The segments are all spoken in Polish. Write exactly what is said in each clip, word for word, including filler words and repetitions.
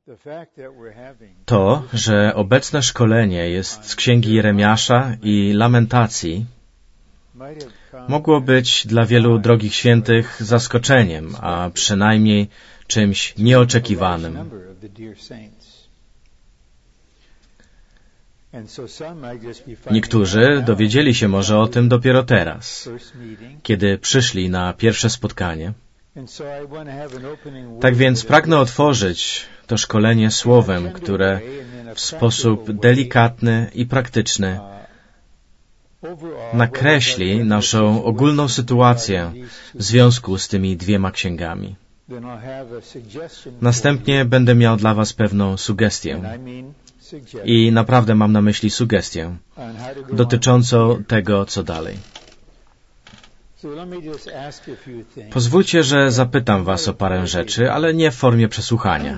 To, że obecne szkolenie jest z Księgi Jeremiasza i Lamentacji, mogło być dla wielu drogich świętych zaskoczeniem, a przynajmniej czymś nieoczekiwanym. Niektórzy dowiedzieli się może o tym dopiero teraz, kiedy przyszli na pierwsze spotkanie. Tak więc pragnę otworzyć to szkolenie słowem, które w sposób delikatny i praktyczny nakreśli naszą ogólną sytuację w związku z tymi dwiema księgami. Następnie będę miał dla Was pewną sugestię. I naprawdę mam na myśli sugestię dotyczącą tego, co dalej. Pozwólcie, że zapytam Was o parę rzeczy, ale nie w formie przesłuchania.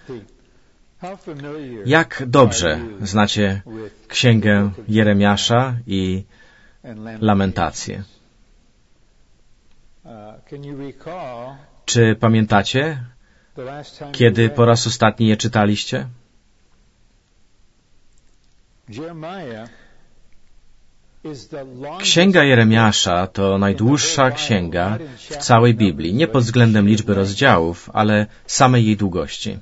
Jak dobrze znacie Księgę Jeremiasza i Lamentację? Czy pamiętacie, kiedy po raz ostatni je czytaliście? Księga Jeremiasza to najdłuższa księga w całej Biblii, nie pod względem liczby rozdziałów, ale samej jej długości.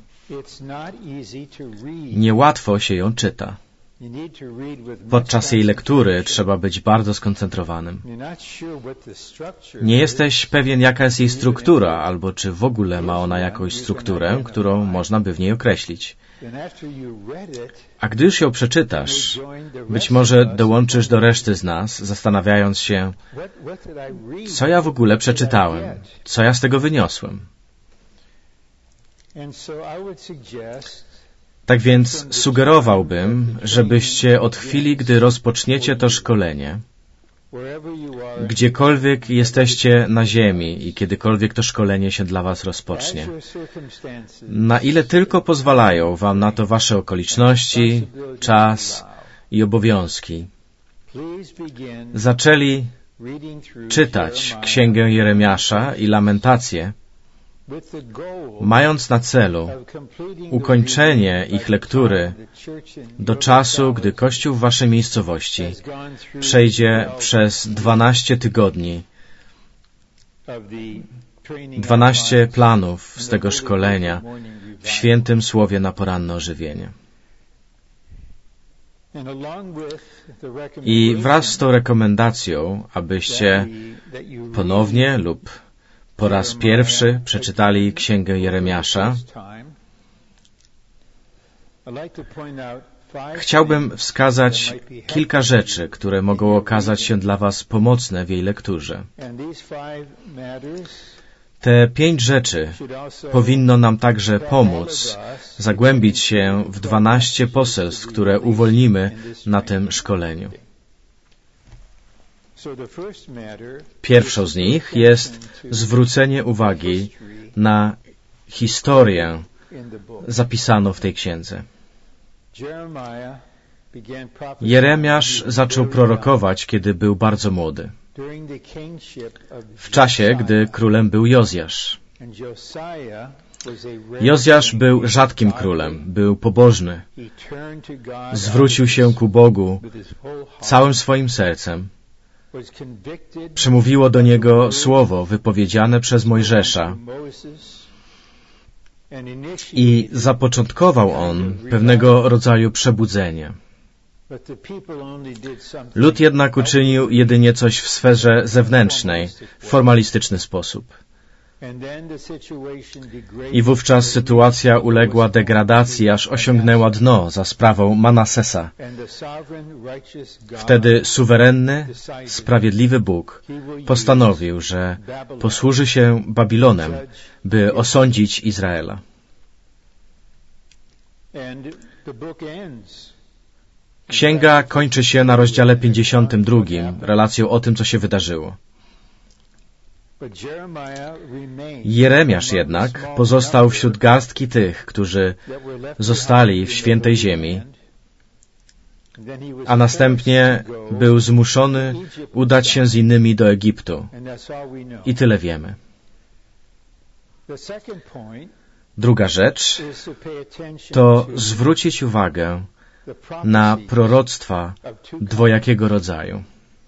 Niełatwo się ją czyta. Podczas jej lektury trzeba być bardzo skoncentrowanym. Nie jesteś pewien, jaka jest jej struktura, albo czy w ogóle ma ona jakąś strukturę, którą można by w niej określić. A gdy już ją przeczytasz, być może dołączysz do reszty z nas, zastanawiając się, co ja w ogóle przeczytałem, co ja z tego wyniosłem. Tak więc sugerowałbym, żebyście od chwili, gdy rozpoczniecie to szkolenie, gdziekolwiek jesteście na ziemi i kiedykolwiek to szkolenie się dla Was rozpocznie, na ile tylko pozwalają Wam na to Wasze okoliczności, czas i obowiązki, zaczęli czytać Księgę Jeremiasza i Lamentację, mając na celu ukończenie ich lektury do czasu, gdy Kościół w Waszej miejscowości przejdzie przez dwanaście tygodni, dwanaście planów z tego szkolenia w świętym słowie na poranne ożywienie. I wraz z tą rekomendacją, abyście ponownie lub po raz pierwszy przeczytali Księgę Jeremiasza, chciałbym wskazać kilka rzeczy, które mogą okazać się dla Was pomocne w jej lekturze. Te pięć rzeczy powinno nam także pomóc zagłębić się w dwanaście poselstw, które uwolnimy na tym szkoleniu. Pierwszą z nich jest zwrócenie uwagi na historię zapisaną w tej księdze. Jeremiasz zaczął prorokować, kiedy był bardzo młody, w czasie, gdy królem był Jozjasz. Jozjasz był rzadkim królem, był pobożny, zwrócił się ku Bogu całym swoim sercem. Przemówiło do niego słowo wypowiedziane przez Mojżesza i zapoczątkował on pewnego rodzaju przebudzenie. Lud jednak uczynił jedynie coś w sferze zewnętrznej, w formalistyczny sposób. I wówczas sytuacja uległa degradacji, aż osiągnęła dno za sprawą Manasesa. Wtedy suwerenny, sprawiedliwy Bóg postanowił, że posłuży się Babilonem, by osądzić Izraela. Księga kończy się na rozdziale pięćdziesiątym drugim, relacją o tym, co się wydarzyło. Jeremiasz jednak pozostał wśród garstki tych, którzy zostali w świętej ziemi, a następnie był zmuszony udać się z innymi do Egiptu. I tyle wiemy. Druga rzecz to zwrócić uwagę na proroctwa dwojakiego rodzaju.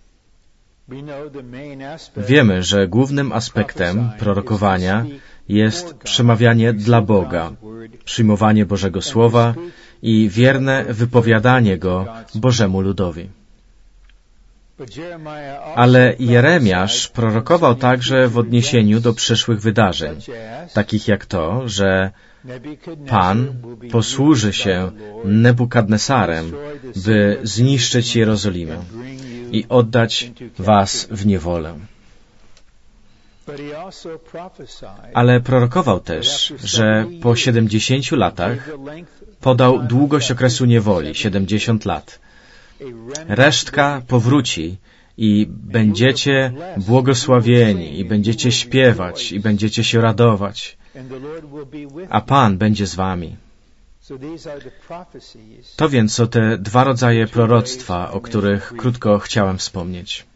Wiemy, że głównym aspektem prorokowania jest przemawianie dla Boga, przyjmowanie Bożego Słowa i wierne wypowiadanie go Bożemu ludowi. Ale Jeremiasz prorokował także w odniesieniu do przyszłych wydarzeń, takich jak to, że Pan posłuży się Nebukadnesarem, by zniszczyć Jerozolimę i oddać was w niewolę. Ale prorokował też, że po siedemdziesięciu latach podał długość okresu niewoli, siedemdziesiąt lat. Resztka powróci i będziecie błogosławieni, i będziecie śpiewać, i będziecie się radować, a Pan będzie z wami. To więc są te dwa rodzaje proroctwa, o których krótko chciałem wspomnieć.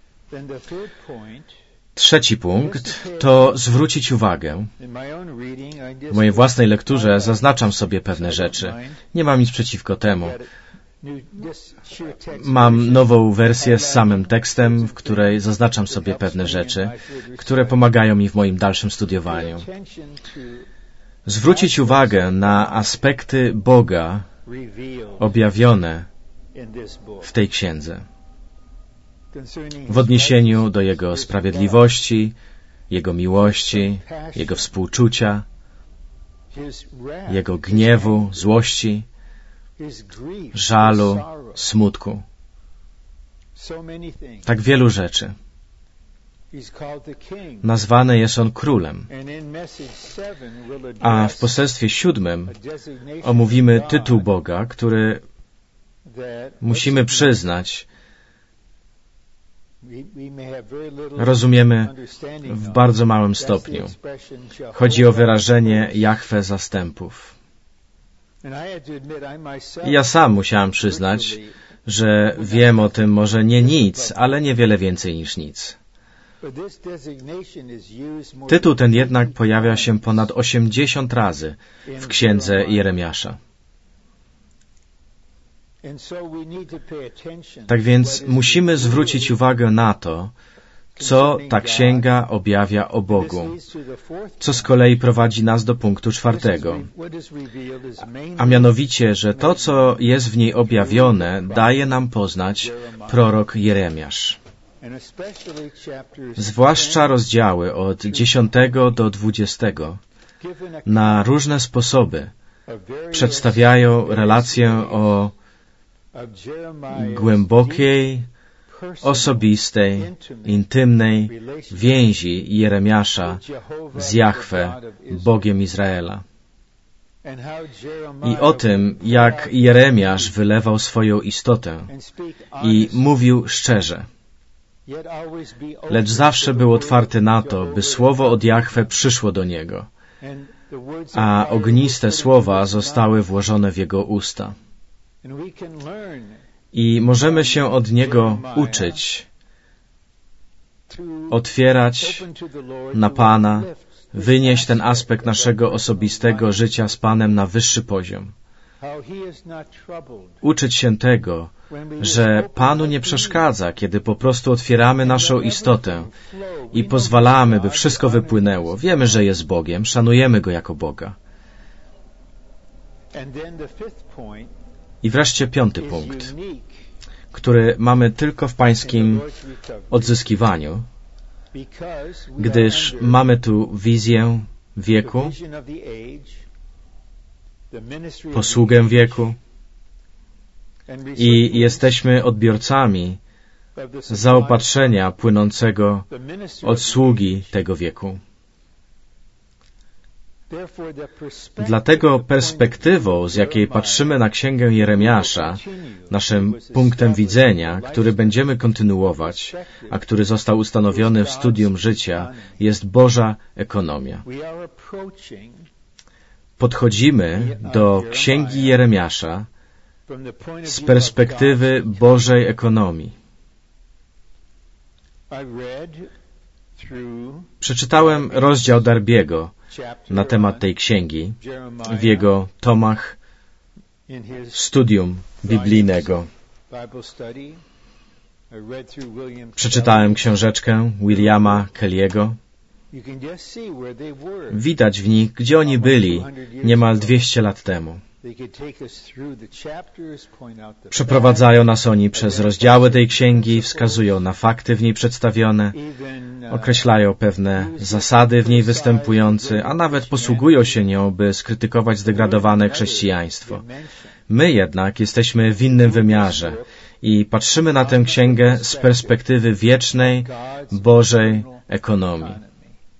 Trzeci punkt to zwrócić uwagę. W mojej własnej lekturze zaznaczam sobie pewne rzeczy. Nie mam nic przeciwko temu. Mam nową wersję z samym tekstem, w której zaznaczam sobie pewne rzeczy, które pomagają mi w moim dalszym studiowaniu. Zwrócić uwagę na aspekty Boga objawione w tej księdze. W odniesieniu do Jego sprawiedliwości, Jego miłości, Jego współczucia, Jego gniewu, złości, żalu, smutku. Tak wielu rzeczy. Nazwany jest On królem. A w poselstwie siódmym omówimy tytuł Boga, który musimy przyznać, rozumiemy w bardzo małym stopniu. Chodzi o wyrażenie Jahwe zastępów. I ja sam musiałem przyznać, że wiem o tym może nie nic, ale niewiele więcej niż nic. Tytuł ten jednak pojawia się ponad osiemdziesiąt razy w księdze Jeremiasza. Tak więc musimy zwrócić uwagę na to, co ta księga objawia o Bogu, co z kolei prowadzi nas do punktu czwartego, a mianowicie, że to, co jest w niej objawione, daje nam poznać prorok Jeremiasz. Zwłaszcza rozdziały od dziesiątego do dwudziestego na różne sposoby przedstawiają relację o głębokiej, osobistej, intymnej więzi Jeremiasza z Jahwe, Bogiem Izraela. I o tym, jak Jeremiasz wylewał swoją istotę i mówił szczerze. Lecz zawsze był otwarty na to, by słowo od Jahwe przyszło do niego, a ogniste słowa zostały włożone w jego usta. I możemy się od niego uczyć, otwierać na Pana, wynieść ten aspekt naszego osobistego życia z Panem na wyższy poziom. Uczyć się tego, że Panu nie przeszkadza, kiedy po prostu otwieramy naszą istotę i pozwalamy, by wszystko wypłynęło. Wiemy, że jest Bogiem, szanujemy Go jako Boga. I wreszcie piąty punkt, który mamy tylko w Pańskim odzyskiwaniu, gdyż mamy tu wizję wieku, posługę wieku i jesteśmy odbiorcami zaopatrzenia płynącego od sługi tego wieku. Dlatego perspektywą, z jakiej patrzymy na Księgę Jeremiasza, naszym punktem widzenia, który będziemy kontynuować, a który został ustanowiony w studium życia, jest Boża ekonomia. Podchodzimy do Księgi Jeremiasza z perspektywy Bożej ekonomii. Przeczytałem rozdział Darbiego na temat tej księgi w jego tomach studium biblijnego. Przeczytałem książeczkę Williama Kelly'ego. Widać w nich, gdzie oni byli niemal dwieście lat temu. Przeprowadzają nas oni przez rozdziały tej księgi, wskazują na fakty w niej przedstawione, określają pewne zasady w niej występujące, a nawet posługują się nią, by skrytykować zdegradowane chrześcijaństwo. My jednak jesteśmy w innym wymiarze i patrzymy na tę księgę z perspektywy wiecznej, Bożej ekonomii.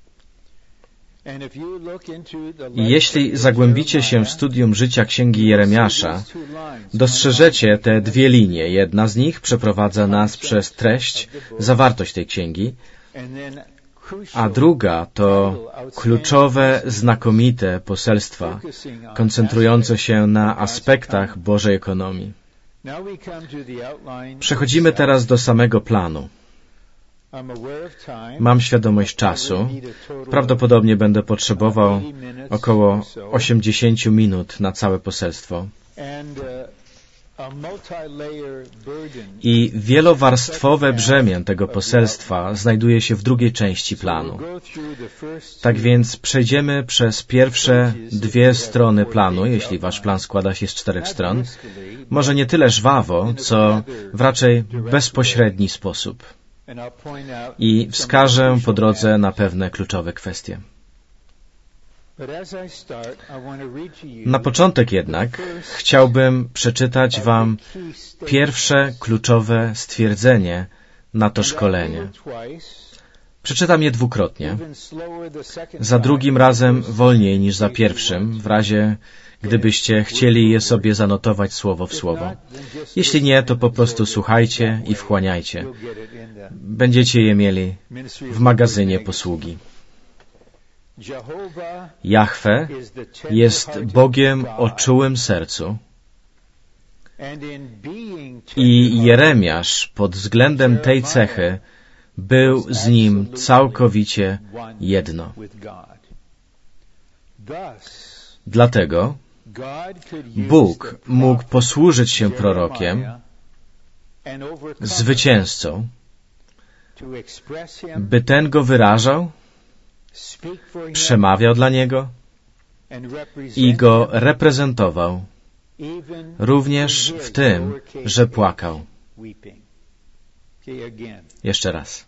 I jeśli zagłębicie się w studium życia księgi Jeremiasza, dostrzeżecie te dwie linie. Jedna z nich przeprowadza nas przez treść, zawartość tej księgi, a druga to kluczowe, znakomite poselstwa, koncentrujące się na aspektach Bożej ekonomii. Przechodzimy teraz do samego planu. Mam świadomość czasu. Prawdopodobnie będę potrzebował około osiemdziesiąt minut na całe poselstwo. I wielowarstwowe brzemię tego poselstwa znajduje się w drugiej części planu. Tak więc przejdziemy przez pierwsze dwie strony planu, jeśli wasz plan składa się z czterech stron. Może nie tyle żwawo, co w raczej bezpośredni sposób. I wskażę po drodze na pewne kluczowe kwestie. Na początek jednak chciałbym przeczytać wam pierwsze kluczowe stwierdzenie na to szkolenie. Przeczytam je dwukrotnie, za drugim razem wolniej niż za pierwszym, w razie gdybyście chcieli je sobie zanotować słowo w słowo. Jeśli nie, to po prostu słuchajcie i wchłaniajcie. Będziecie je mieli w magazynie posługi. Jahwe jest Bogiem o czułym sercu i Jeremiasz pod względem tej cechy był z Nim całkowicie jedno. Dlatego Bóg mógł posłużyć się prorokiem, zwycięzcą, by ten go wyrażał, przemawiał dla niego i go reprezentował, również w tym, że płakał. Jeszcze raz.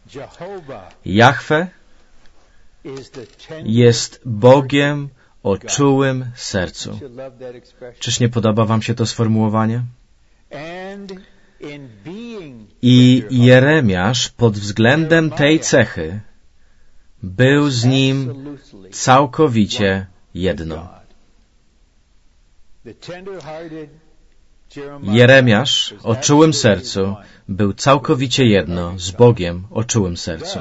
Jahwe jest Bogiem o czułym sercu. Czyż nie podoba wam się to sformułowanie? I Jeremiasz pod względem tej cechy był z Nim całkowicie jedno. Jeremiasz o czułym sercu był całkowicie jedno z Bogiem o czułym sercu.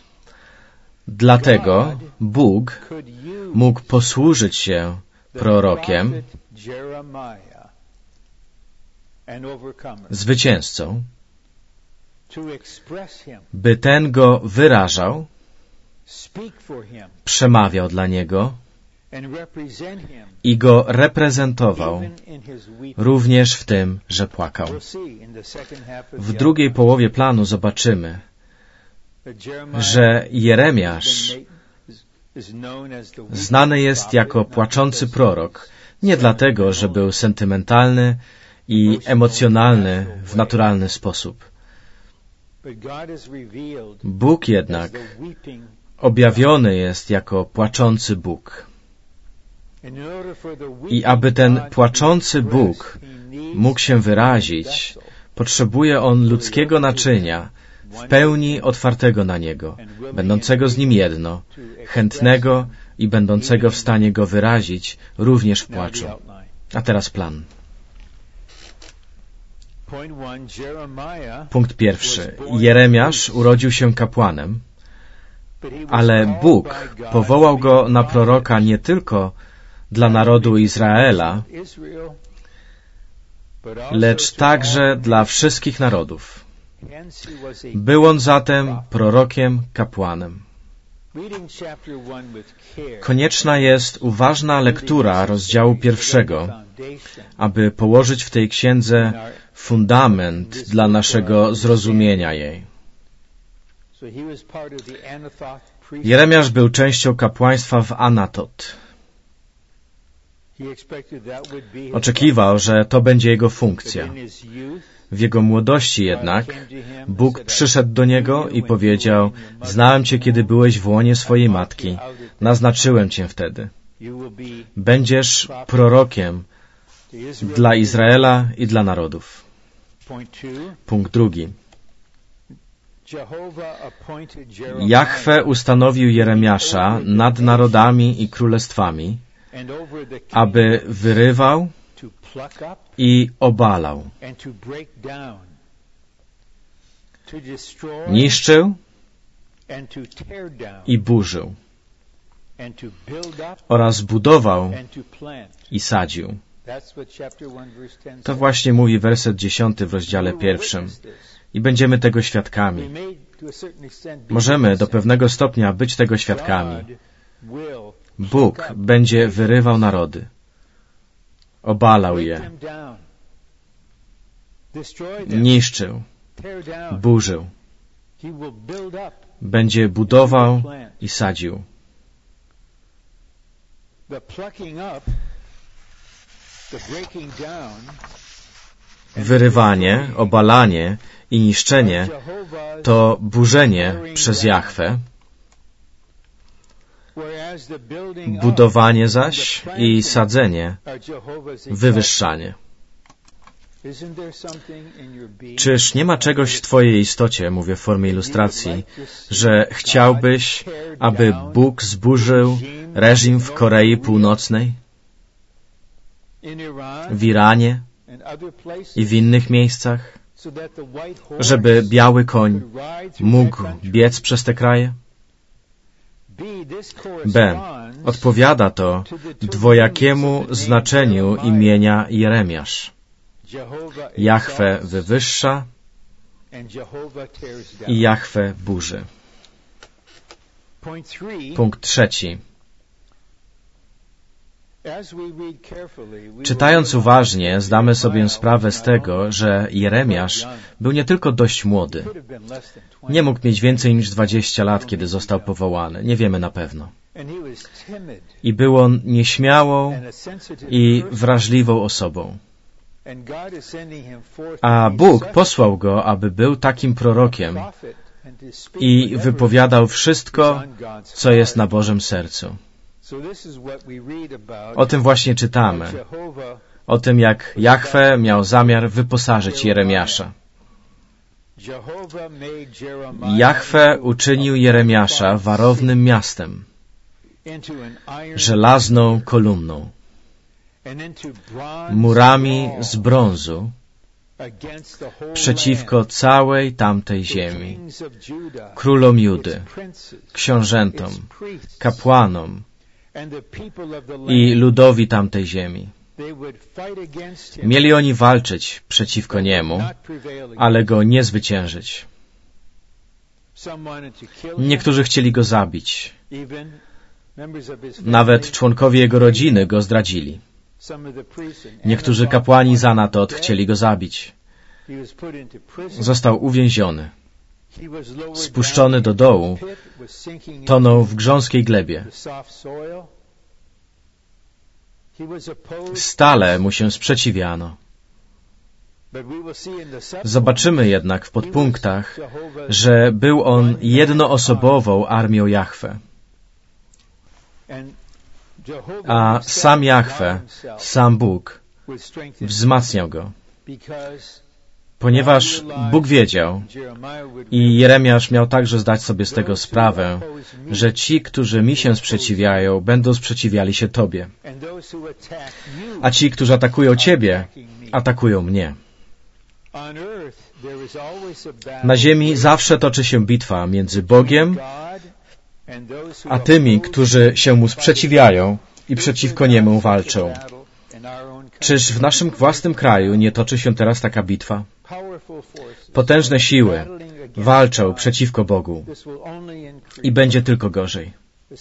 Dlatego Bóg mógł posłużyć się prorokiem, zwycięzcą, by ten go wyrażał, przemawiał dla niego i go reprezentował, również w tym, że płakał. W drugiej połowie planu zobaczymy, że Jeremiasz znany jest jako płaczący prorok, nie dlatego, że był sentymentalny i emocjonalny w naturalny sposób. Bóg jednak objawiony jest jako płaczący Bóg. I aby ten płaczący Bóg mógł się wyrazić, potrzebuje on ludzkiego naczynia, w pełni otwartego na Niego, będącego z Nim jedno, chętnego i będącego w stanie Go wyrazić również w płaczu. A teraz plan. Punkt pierwszy. Jeremiasz urodził się kapłanem, ale Bóg powołał go na proroka nie tylko dla narodu Izraela, lecz także dla wszystkich narodów. Był on zatem prorokiem kapłanem. Konieczna jest uważna lektura rozdziału pierwszego, aby położyć w tej księdze fundament dla naszego zrozumienia jej. Jeremiasz był częścią kapłaństwa w Anatot. Oczekiwał, że to będzie jego funkcja. W jego młodości jednak Bóg przyszedł do niego i powiedział: znałem Cię, kiedy byłeś w łonie swojej matki. Naznaczyłem Cię wtedy. Będziesz prorokiem dla Izraela i dla narodów. Punkt drugi. Jahwe ustanowił Jeremiasza nad narodami i królestwami, aby wyrywał i obalał, niszczył i burzył oraz budował i sadził. To właśnie mówi werset dziesiąty w rozdziale pierwszym. I będziemy tego świadkami. Możemy do pewnego stopnia być tego świadkami. Bóg będzie wyrywał narody, obalał je, niszczył, burzył, będzie budował i sadził. Wyrywanie, obalanie i niszczenie to burzenie przez Jahwe, budowanie zaś i sadzenie wywyższanie. Czyż nie ma czegoś w Twojej istocie, mówię w formie ilustracji, że chciałbyś, aby Bóg zburzył reżim w Korei Północnej, w Iranie i w innych miejscach, żeby biały koń mógł biec przez te kraje? B. Odpowiada to dwojakiemu znaczeniu imienia Jeremiasz. Jahwe wywyższa i Jahwe burzy. Punkt trzeci. Czytając uważnie, zdamy sobie sprawę z tego, że Jeremiasz był nie tylko dość młody. Nie mógł mieć więcej niż dwadzieścia lat, kiedy został powołany. Nie wiemy na pewno. I był on nieśmiałą i wrażliwą osobą. A Bóg posłał go, aby był takim prorokiem i wypowiadał wszystko, co jest na Bożym sercu. O tym właśnie czytamy. O tym, jak Jahwe miał zamiar wyposażyć Jeremiasza. Jahwe uczynił Jeremiasza warownym miastem, żelazną kolumną, murami z brązu przeciwko całej tamtej ziemi, królom Judy, książętom, kapłanom i ludowi tamtej ziemi. Mieli oni walczyć przeciwko niemu, ale go nie zwyciężyć. Niektórzy chcieli go zabić. Nawet członkowie jego rodziny go zdradzili. Niektórzy kapłani z Anatot chcieli go zabić. Został uwięziony. Spuszczony do dołu, tonął w grząskiej glebie. Stale mu się sprzeciwiano. Zobaczymy jednak w podpunktach, że był on jednoosobową armią Jahwe. A sam Jahwe, sam Bóg, wzmacniał go. Ponieważ Bóg wiedział i Jeremiasz miał także zdać sobie z tego sprawę, że ci, którzy mi się sprzeciwiają, będą sprzeciwiali się Tobie. A ci, którzy atakują Ciebie, atakują mnie. Na ziemi zawsze toczy się bitwa między Bogiem a tymi, którzy się Mu sprzeciwiają i przeciwko Niemu walczą. Czyż w naszym własnym kraju nie toczy się teraz taka bitwa? Potężne siły walczą przeciwko Bogu i będzie tylko gorzej.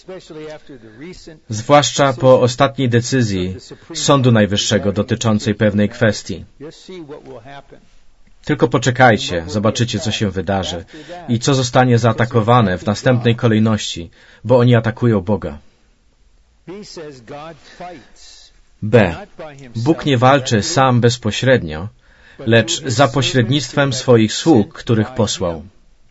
Zwłaszcza po ostatniej decyzji Sądu Najwyższego dotyczącej pewnej kwestii. Tylko poczekajcie, zobaczycie, co się wydarzy i co zostanie zaatakowane w następnej kolejności, bo oni atakują Boga. B. Bóg nie walczy sam bezpośrednio, lecz za pośrednictwem swoich sług, których posłał.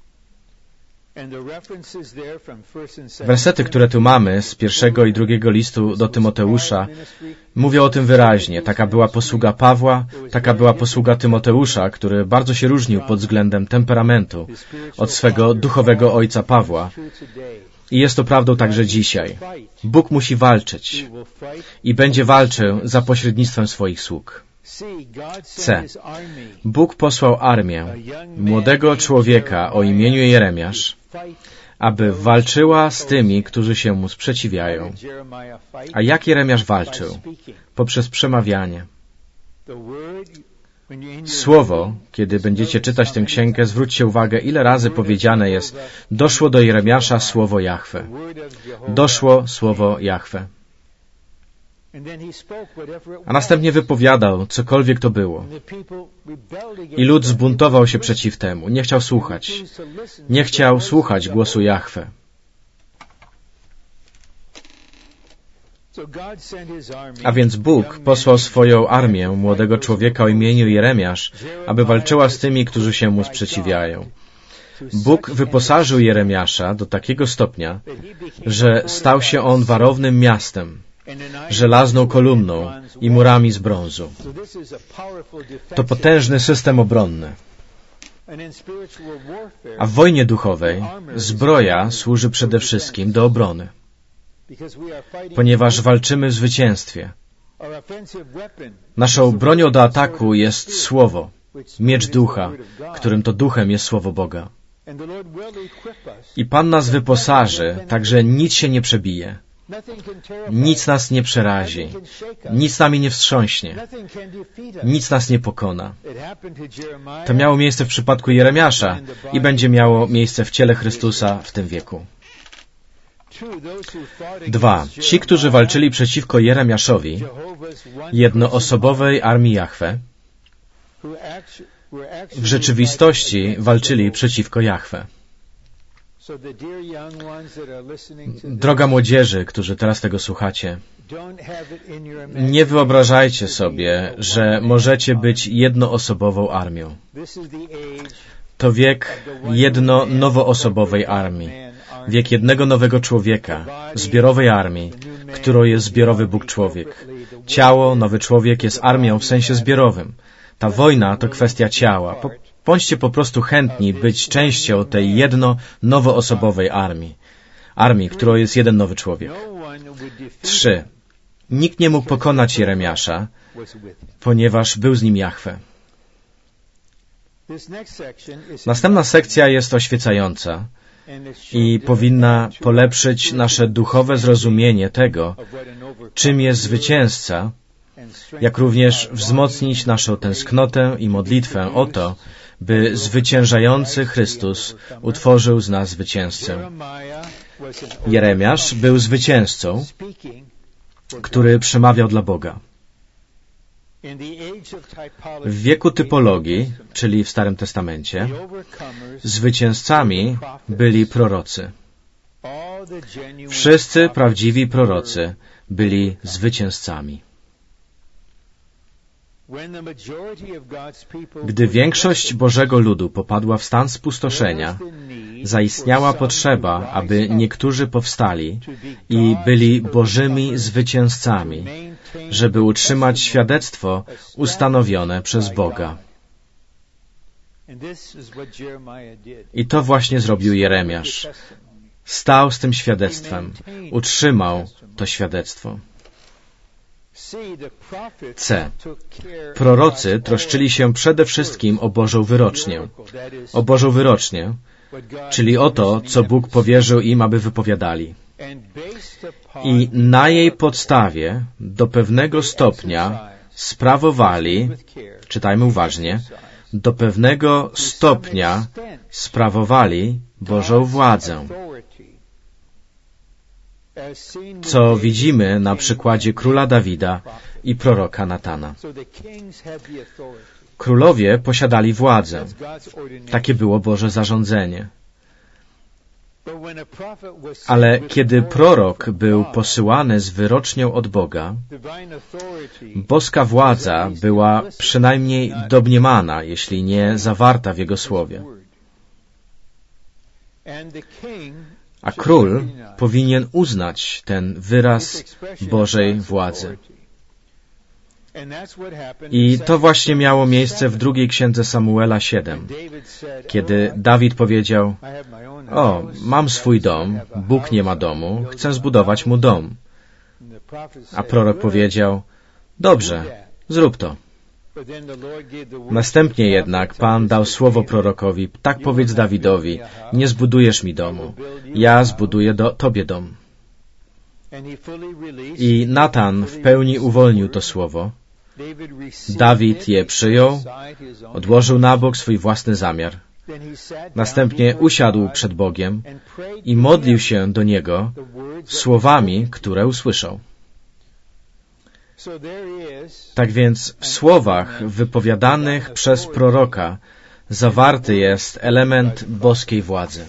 Wersety, które tu mamy z pierwszego i drugiego listu do Tymoteusza, mówią o tym wyraźnie. Taka była posługa Pawła, taka była posługa Tymoteusza, który bardzo się różnił pod względem temperamentu od swego duchowego ojca Pawła. I jest to prawdą także dzisiaj. Bóg musi walczyć i będzie walczył za pośrednictwem swoich sług. C. Bóg posłał armię młodego człowieka o imieniu Jeremiasz, aby walczyła z tymi, którzy się mu sprzeciwiają. A jak Jeremiasz walczył? Poprzez przemawianie. Słowo, kiedy będziecie czytać tę księgę, zwróćcie uwagę, ile razy powiedziane jest: doszło do Jeremiasza słowo Jahwe. Doszło słowo Jahwe. A następnie wypowiadał, cokolwiek to było. I lud zbuntował się przeciw temu. Nie chciał słuchać. Nie chciał słuchać głosu Jahwe. A więc Bóg posłał swoją armię młodego człowieka o imieniu Jeremiasz, aby walczyła z tymi, którzy się mu sprzeciwiają. Bóg wyposażył Jeremiasza do takiego stopnia, że stał się on warownym miastem, żelazną kolumną i murami z brązu. To potężny system obronny. A w wojnie duchowej zbroja służy przede wszystkim do obrony, ponieważ walczymy w zwycięstwie. Naszą bronią do ataku jest Słowo, miecz ducha, którym to duchem jest Słowo Boga. I Pan nas wyposaży, tak że nic się nie przebije. Nic nas nie przerazi. Nic nami nie wstrząśnie. Nic nas nie pokona. To miało miejsce w przypadku Jeremiasza i będzie miało miejsce w ciele Chrystusa w tym wieku. Dwa. Ci, którzy walczyli przeciwko Jeremiaszowi, jednoosobowej armii Jahwe, w rzeczywistości walczyli przeciwko Jahwe. Droga młodzieży, którzy teraz tego słuchacie, nie wyobrażajcie sobie, że możecie być jednoosobową armią. To wiek jedno nowoosobowej armii. Wiek jednego nowego człowieka, zbiorowej armii, którą jest zbiorowy Bóg człowiek. Ciało, nowy człowiek jest armią w sensie zbiorowym. Ta wojna to kwestia ciała. Po, bądźcie po prostu chętni być częścią tej jedno nowoosobowej armii. Armii, którą jest jeden nowy człowiek. Trzy. Nikt nie mógł pokonać Jeremiasza, ponieważ był z nim Jahwe. Następna sekcja jest oświecająca i powinna polepszyć nasze duchowe zrozumienie tego, czym jest zwycięzca, jak również wzmocnić naszą tęsknotę i modlitwę o to, by zwyciężający Chrystus utworzył z nas zwycięzcę. Jeremiasz był zwycięzcą, który przemawiał dla Boga. W wieku typologii, czyli w Starym Testamencie, zwycięzcami byli prorocy. Wszyscy prawdziwi prorocy byli zwycięzcami. Gdy większość Bożego ludu popadła w stan spustoszenia, zaistniała potrzeba, aby niektórzy powstali i byli Bożymi zwycięzcami, żeby utrzymać świadectwo ustanowione przez Boga. I to właśnie zrobił Jeremiasz. Stał z tym świadectwem, utrzymał to świadectwo. C. Prorocy troszczyli się przede wszystkim o Bożą wyrocznię. O Bożą wyrocznię, czyli o to, co Bóg powierzył im, aby wypowiadali. I na jej podstawie do pewnego stopnia sprawowali, czytajmy uważnie, do pewnego stopnia sprawowali Bożą władzę, co widzimy na przykładzie króla Dawida i proroka Natana. Królowie posiadali władzę. Takie było Boże zarządzenie. Ale kiedy prorok był posyłany z wyrocznią od Boga, boska władza była przynajmniej domniemana, jeśli nie zawarta w jego słowie. A król powinien uznać ten wyraz Bożej władzy. I to właśnie miało miejsce w drugiej księdze Samuela siedem, kiedy Dawid powiedział: o, mam swój dom, Bóg nie ma domu, chcę zbudować mu dom. A prorok powiedział: dobrze, zrób to. Następnie jednak Pan dał słowo prorokowi: tak powiedz Dawidowi, nie zbudujesz mi domu, ja zbuduję do tobie dom. I Natan w pełni uwolnił to słowo. Dawid je przyjął, odłożył na bok swój własny zamiar. Następnie usiadł przed Bogiem i modlił się do Niego słowami, które usłyszał. Tak więc w słowach wypowiadanych przez proroka zawarty jest element boskiej władzy.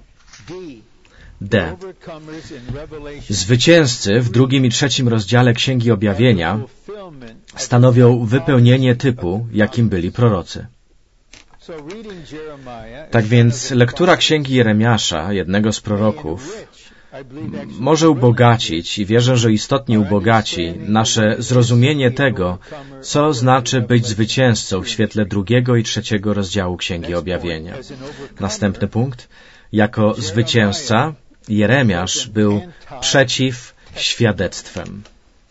D. Zwycięzcy w drugim i trzecim rozdziale Księgi Objawienia stanowią wypełnienie typu, jakim byli prorocy. Tak więc lektura Księgi Jeremiasza, jednego z proroków, może ubogacić, i wierzę, że istotnie ubogaci, nasze zrozumienie tego, co znaczy być zwycięzcą w świetle drugiego i trzeciego rozdziału Księgi Objawienia. Następny punkt. Jako zwycięzca Jeremiasz był przeciw świadectwem.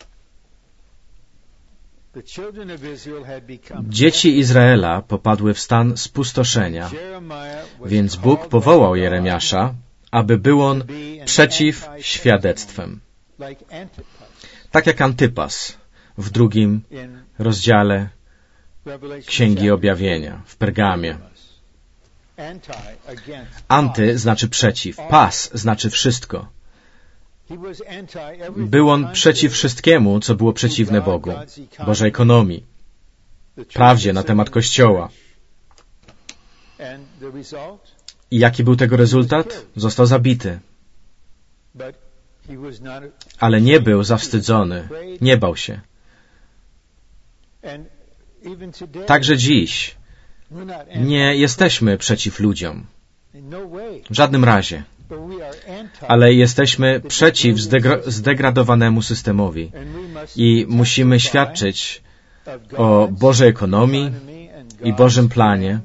Dzieci Izraela popadły w stan spustoszenia, więc Bóg powołał Jeremiasza, aby był on przeciw świadectwem. Tak jak Antypas w drugim rozdziale Księgi Objawienia w Pergamie. Anty znaczy przeciw, pas znaczy wszystko. Był on przeciw wszystkiemu, co było przeciwne Bogu, Bożej ekonomii, prawdzie na temat Kościoła. I jaki był tego rezultat? Został zabity. Ale nie był zawstydzony, nie bał się. Także dziś nie jesteśmy przeciw ludziom. W żadnym razie. Ale jesteśmy przeciw zdegra- zdegradowanemu systemowi i musimy świadczyć o Bożej ekonomii i Bożym planie.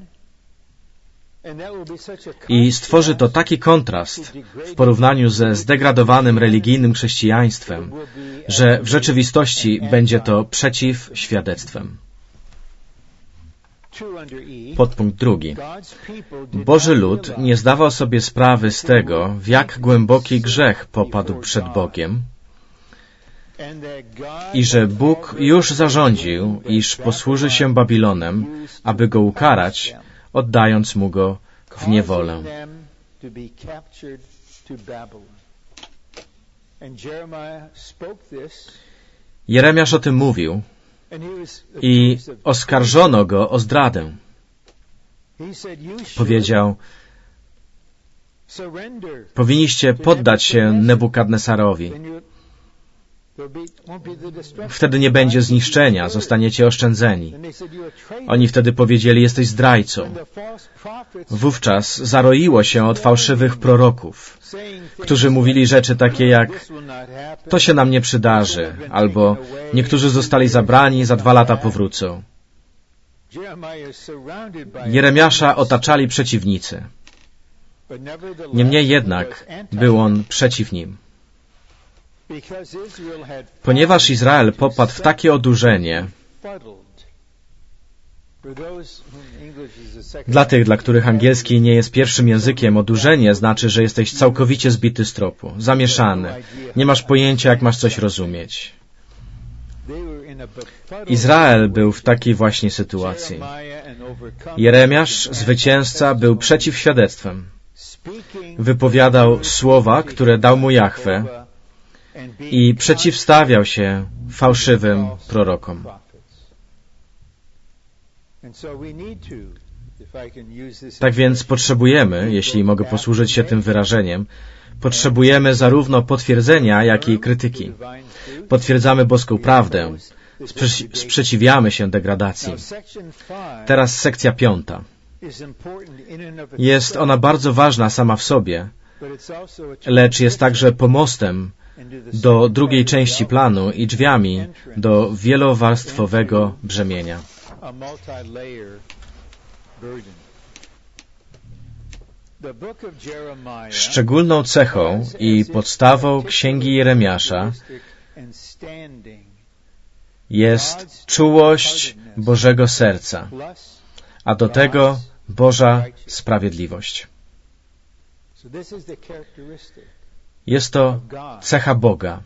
I stworzy to taki kontrast w porównaniu ze zdegradowanym religijnym chrześcijaństwem, że w rzeczywistości będzie to przeciw świadectwem. Podpunkt drugi. Boży lud nie zdawał sobie sprawy z tego, w jak głęboki grzech popadł przed Bogiem i że Bóg już zarządził, iż posłuży się Babilonem, aby go ukarać, oddając mu go w niewolę. Jeremiasz o tym mówił i oskarżono go o zdradę. Powiedział: powinniście poddać się Nebukadnesarowi. Wtedy nie będzie zniszczenia, zostaniecie oszczędzeni. Oni wtedy powiedzieli: jesteś zdrajcą. Wówczas zaroiło się od fałszywych proroków, którzy mówili rzeczy takie jak: to się nam nie przydarzy, albo niektórzy zostali zabrani, za dwa lata powrócą. Jeremiasza otaczali przeciwnicy. Niemniej jednak był on przeciw nim. Ponieważ Izrael popadł w takie odurzenie, dla tych, dla których angielski nie jest pierwszym językiem, odurzenie znaczy, że jesteś całkowicie zbity z tropu, zamieszany, nie masz pojęcia, jak masz coś rozumieć. Izrael był w takiej właśnie sytuacji. Jeremiasz, zwycięzca, był przeciw świadectwem. Wypowiadał słowa, które dał mu Jahwe i przeciwstawiał się fałszywym prorokom. Tak więc potrzebujemy, jeśli mogę posłużyć się tym wyrażeniem, potrzebujemy zarówno potwierdzenia, jak i krytyki. Potwierdzamy boską prawdę, sprze- sprzeciwiamy się degradacji. Teraz sekcja piąta. Jest ona bardzo ważna sama w sobie, lecz jest także pomostem do drugiej części planu i drzwiami do wielowarstwowego brzemienia. Szczególną cechą i podstawą Księgi Jeremiasza jest czułość Bożego serca, a do tego Boża sprawiedliwość. Jest to cecha Boga,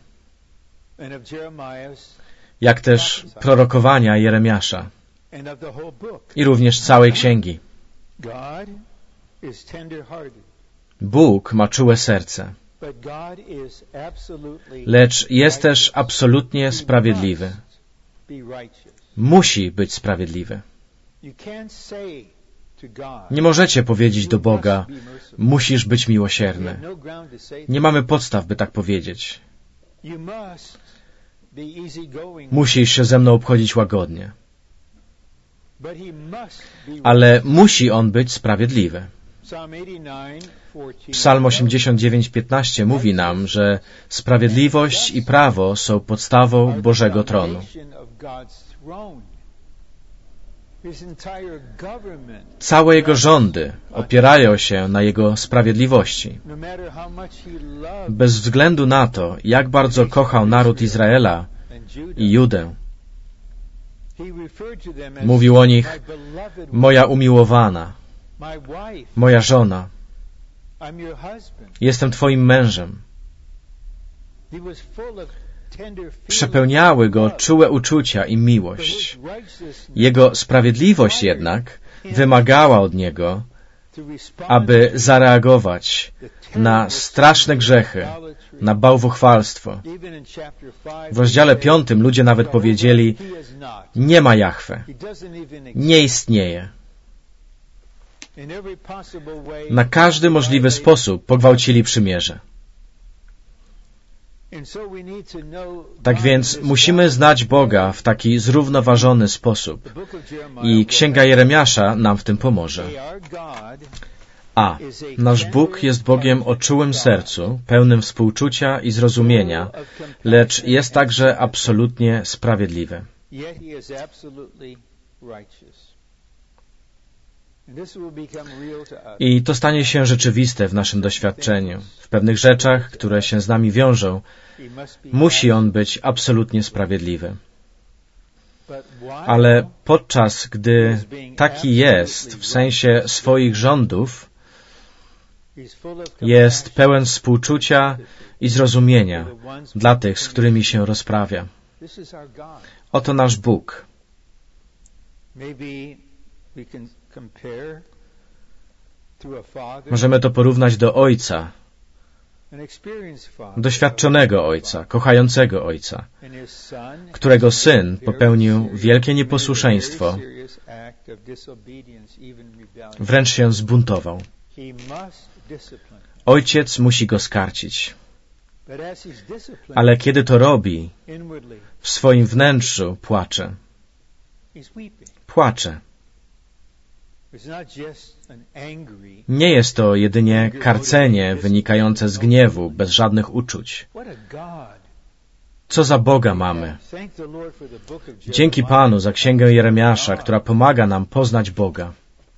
jak też prorokowania Jeremiasza i również całej księgi. Bóg ma czułe serce, lecz jest też absolutnie sprawiedliwy. Musi być sprawiedliwy. Nie możecie powiedzieć do Boga, musisz być miłosierny. Nie mamy podstaw, by tak powiedzieć. Musisz się ze mną obchodzić łagodnie. Ale musi On być sprawiedliwy. Psalm osiemdziesiąt dziewięć piętnaście mówi nam, że sprawiedliwość i prawo są podstawą Bożego tronu. Całe Jego rządy opierają się na Jego sprawiedliwości. Bez względu na to, jak bardzo kochał naród Izraela i Judę, mówił o nich: moja umiłowana, moja żona, jestem Twoim mężem. Przepełniały go czułe uczucia i miłość. Jego sprawiedliwość jednak wymagała od niego, aby zareagować na straszne grzechy, na bałwochwalstwo. W rozdziale piątym ludzie nawet powiedzieli: nie ma Jahwe, nie istnieje. Na każdy możliwy sposób pogwałcili przymierze. Tak więc musimy znać Boga w taki zrównoważony sposób i Księga Jeremiasza nam w tym pomoże. A. Nasz Bóg jest Bogiem o czułym sercu, pełnym współczucia i zrozumienia, lecz jest także absolutnie sprawiedliwy. I to stanie się rzeczywiste w naszym doświadczeniu. W pewnych rzeczach, które się z nami wiążą, musi On być absolutnie sprawiedliwy. Ale podczas gdy taki jest w sensie swoich rządów, jest pełen współczucia i zrozumienia dla tych, z którymi się rozprawia. Oto nasz Bóg. Możemy to porównać do Ojca, doświadczonego Ojca, kochającego Ojca, którego Syn popełnił wielkie nieposłuszeństwo, wręcz się zbuntował. Ojciec musi go skarcić. Ale kiedy to robi, w swoim wnętrzu płacze. Płacze. Nie jest to jedynie karcenie wynikające z gniewu, bez żadnych uczuć. Co za Boga mamy? Dzięki Panu za Księgę Jeremiasza, która pomaga nam poznać Boga.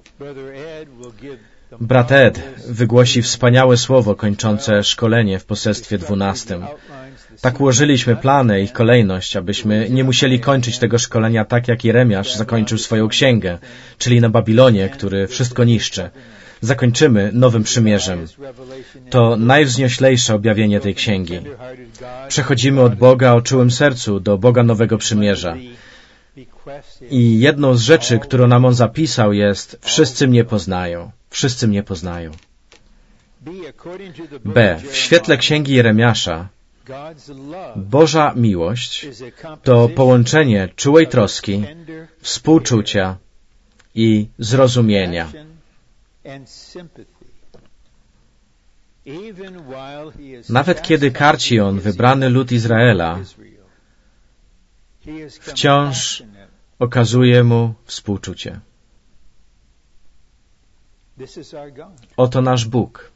Brat Ed wygłosi wspaniałe słowo kończące szkolenie w poselstwie dwunastym. Tak ułożyliśmy plany i ich kolejność, abyśmy nie musieli kończyć tego szkolenia tak, jak Jeremiasz zakończył swoją księgę, czyli na Babilonie, który wszystko niszczy. Zakończymy Nowym Przymierzem. To najwznioślejsze objawienie tej księgi. Przechodzimy od Boga o czułym sercu do Boga Nowego Przymierza. I jedną z rzeczy, którą nam on zapisał, jest: wszyscy mnie poznają. Wszyscy mnie poznają. B. W świetle Księgi Jeremiasza Boża miłość to połączenie czułej troski, współczucia i zrozumienia. Nawet kiedy karci on wybrany lud Izraela, wciąż okazuje mu współczucie. Oto nasz Bóg.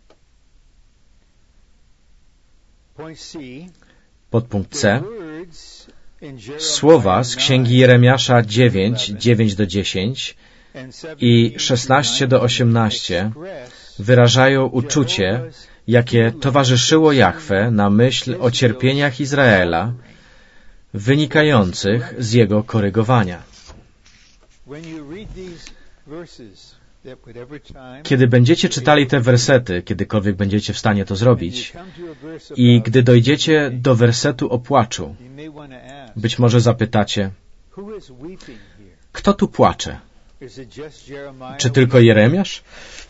Podpunkt C. Słowa z Księgi Jeremiasza dziewięć, dziewięć do dziesięć i szesnaście do osiemnaście wyrażają uczucie, jakie towarzyszyło Jahwe na myśl o cierpieniach Izraela, wynikających z jego korygowania. Kiedy będziecie czytali te wersety, kiedykolwiek będziecie w stanie to zrobić, i gdy dojdziecie do wersetu o płaczu, być może zapytacie, kto tu płacze? Czy tylko Jeremiasz?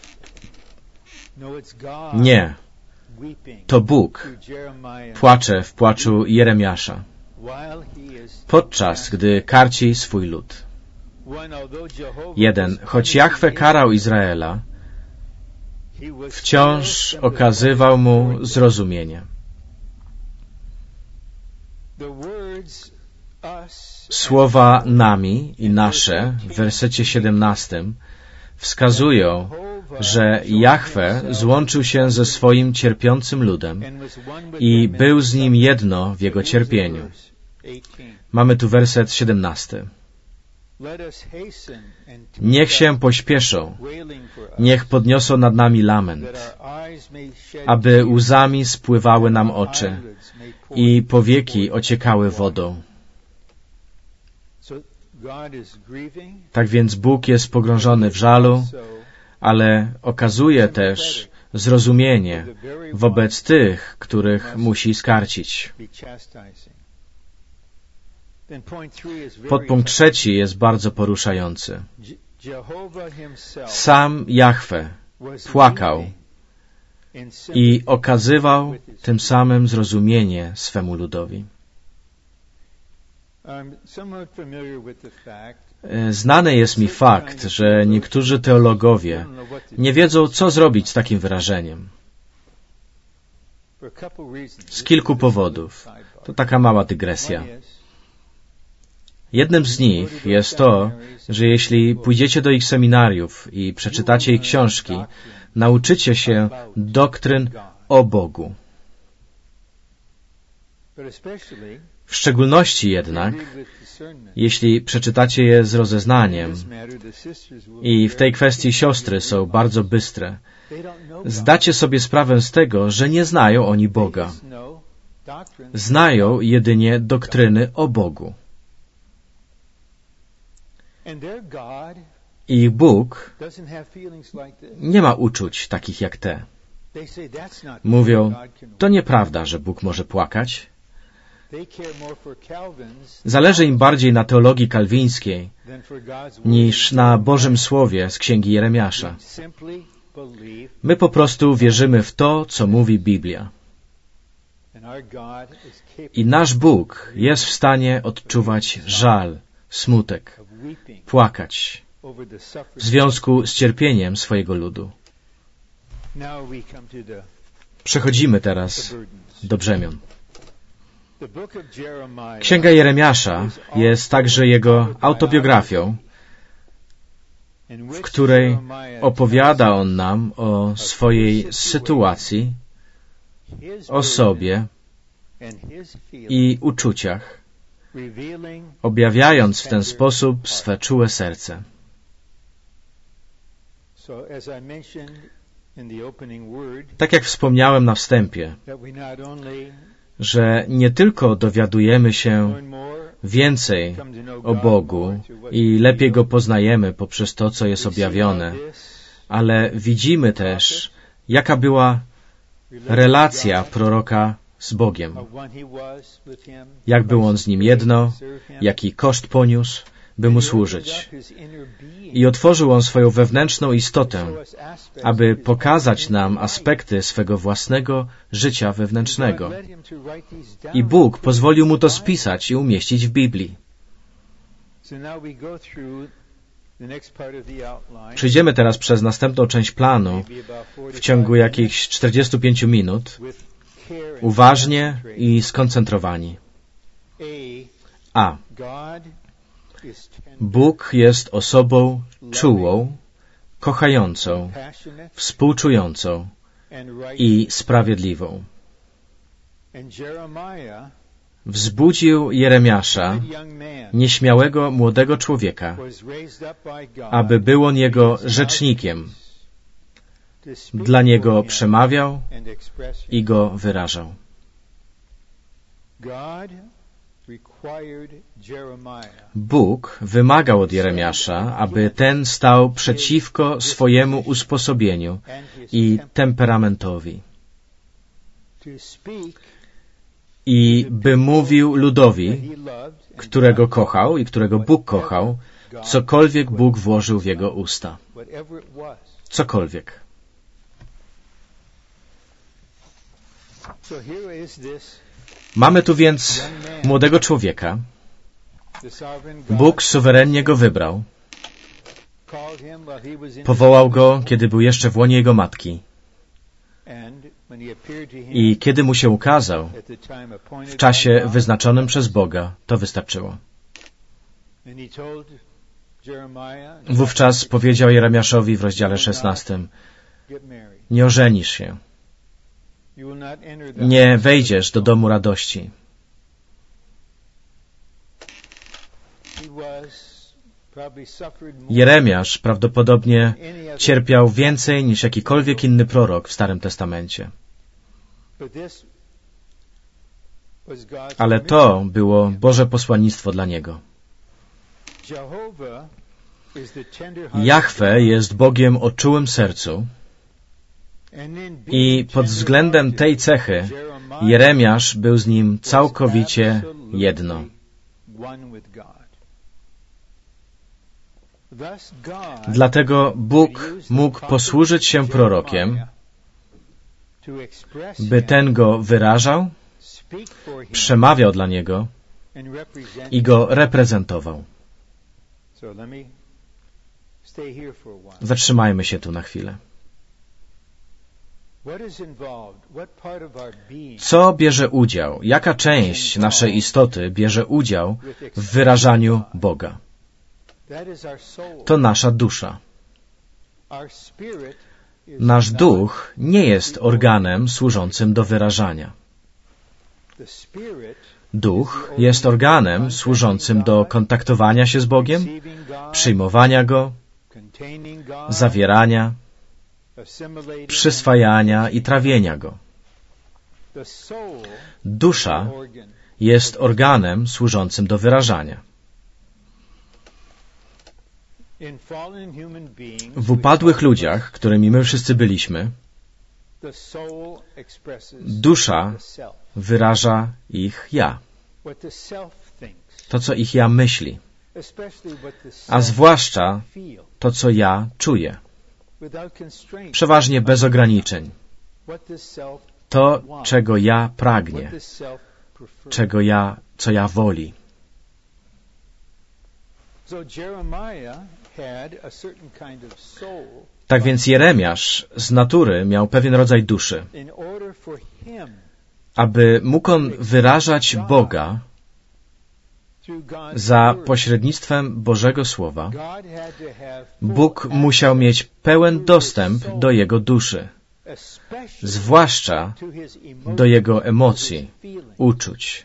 Nie. To Bóg płacze w płaczu Jeremiasza, podczas gdy karci swój lud. Jeden. Choć Jahwe karał Izraela, wciąż okazywał mu zrozumienie. Słowa nami i nasze w wersecie siedemnastym wskazują, że Jahwe złączył się ze swoim cierpiącym ludem i był z nim jedno w jego cierpieniu. Mamy tu werset siedemnasty. Niech się pośpieszą, niech podniosą nad nami lament, aby łzami spływały nam oczy i powieki ociekały wodą. Tak więc Bóg jest pogrążony w żalu, ale okazuje też zrozumienie wobec tych, których musi skarcić. Podpunkt trzeci jest bardzo poruszający. Sam Jahwe płakał i okazywał tym samym zrozumienie swemu ludowi. Znany jest mi fakt, że niektórzy teologowie nie wiedzą, co zrobić z takim wyrażeniem. Z kilku powodów. To taka mała dygresja. Jednym z nich jest to, że jeśli pójdziecie do ich seminariów i przeczytacie ich książki, nauczycie się doktryn o Bogu. W szczególności jednak, jeśli przeczytacie je z rozeznaniem, i w tej kwestii siostry są bardzo bystre, zdacie sobie sprawę z tego, że nie znają oni Boga. Znają jedynie doktryny o Bogu. Ich Bóg nie ma uczuć takich jak te. Mówią, to nieprawda, że Bóg może płakać. Zależy im bardziej na teologii kalwińskiej niż na Bożym Słowie z Księgi Jeremiasza. My po prostu wierzymy w to, co mówi Biblia. I nasz Bóg jest w stanie odczuwać żal, smutek, płakać w związku z cierpieniem swojego ludu. Przechodzimy teraz do brzemion. Księga Jeremiasza jest także jego autobiografią, w której opowiada on nam o swojej sytuacji, o sobie i uczuciach, objawiając w ten sposób swe czułe serce. Tak jak wspomniałem na wstępie, że nie tylko dowiadujemy się więcej o Bogu i lepiej Go poznajemy poprzez to, co jest objawione, ale widzimy też, jaka była relacja proroka z Bogiem. Jak był on z Nim jedno, jaki koszt poniósł, by Mu służyć. I otworzył on swoją wewnętrzną istotę, aby pokazać nam aspekty swego własnego życia wewnętrznego. I Bóg pozwolił mu to spisać i umieścić w Biblii. Przejdziemy teraz przez następną część planu w ciągu jakichś czterdziestu pięciu minut, uważnie i skoncentrowani. A. Bóg jest osobą czułą, kochającą, współczującą i sprawiedliwą. Wzbudził Jeremiasza, nieśmiałego młodego człowieka, aby był on jego rzecznikiem. Dla niego przemawiał i go wyrażał. Bóg wymagał od Jeremiasza, aby ten stał przeciwko swojemu usposobieniu i temperamentowi i by mówił ludowi, którego kochał i którego Bóg kochał, cokolwiek Bóg włożył w jego usta. Cokolwiek. Mamy tu więc młodego człowieka. Bóg suwerennie go wybrał. Powołał go, kiedy był jeszcze w łonie jego matki. I kiedy mu się ukazał, w czasie wyznaczonym przez Boga, to wystarczyło. Wówczas powiedział Jeremiaszowi w rozdziale szesnastym: nie ożenisz się. Nie wejdziesz do domu radości. Jeremiasz prawdopodobnie cierpiał więcej niż jakikolwiek inny prorok w Starym Testamencie. Ale to było Boże posłannictwo dla niego. Jahwe jest Bogiem o czułym sercu i pod względem tej cechy Jeremiasz był z Nim całkowicie jedno. Dlatego Bóg mógł posłużyć się prorokiem, by ten go wyrażał, przemawiał dla niego i go reprezentował. Zatrzymajmy się tu na chwilę. Co bierze udział, jaka część naszej istoty bierze udział w wyrażaniu Boga? To nasza dusza. Nasz duch nie jest organem służącym do wyrażania. Duch jest organem służącym do kontaktowania się z Bogiem, przyjmowania Go, zawierania, przyswajania i trawienia Go. Dusza jest organem służącym do wyrażania. W upadłych ludziach, którymi my wszyscy byliśmy, dusza wyraża ich ja. To, co ich ja myśli. A zwłaszcza to, co ja czuję. Przeważnie bez ograniczeń. To, czego ja pragnie. Czego ja, co ja woli. Tak więc Jeremiasz z natury miał pewien rodzaj duszy. Aby mógł on wyrażać Boga za pośrednictwem Bożego Słowa, Bóg musiał mieć pełen dostęp do jego duszy, zwłaszcza do jego emocji, uczuć.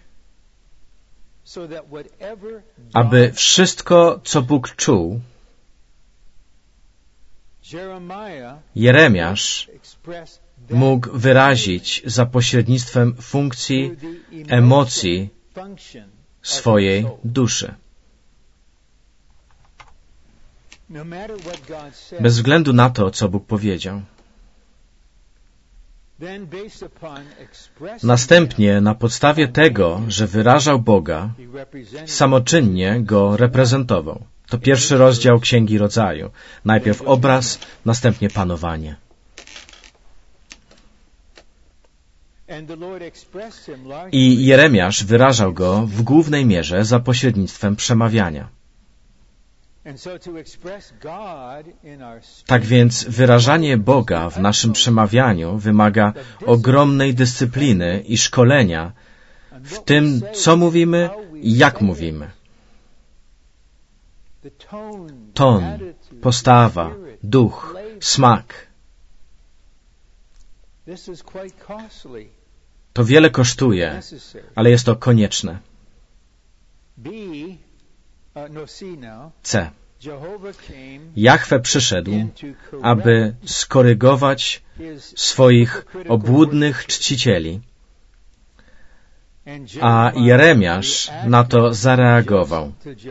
Aby wszystko, co Bóg czuł, Jeremiasz mógł wyrazić za pośrednictwem funkcji, emocji swojej duszy. Bez względu na to, co Bóg powiedział. Następnie na podstawie tego, że wyrażał Boga, samoczynnie Go reprezentował. To pierwszy rozdział Księgi Rodzaju. Najpierw obraz, następnie panowanie. I Jeremiasz wyrażał Go w głównej mierze za pośrednictwem przemawiania. Tak więc wyrażanie Boga w naszym przemawianiu wymaga ogromnej dyscypliny i szkolenia w tym, co mówimy i jak mówimy. Ton, postawa, duch, smak. To wiele kosztuje, ale jest to konieczne. C. Jahwe przyszedł, aby skorygować swoich obłudnych czcicieli, a Jeremiasz na to zareagował.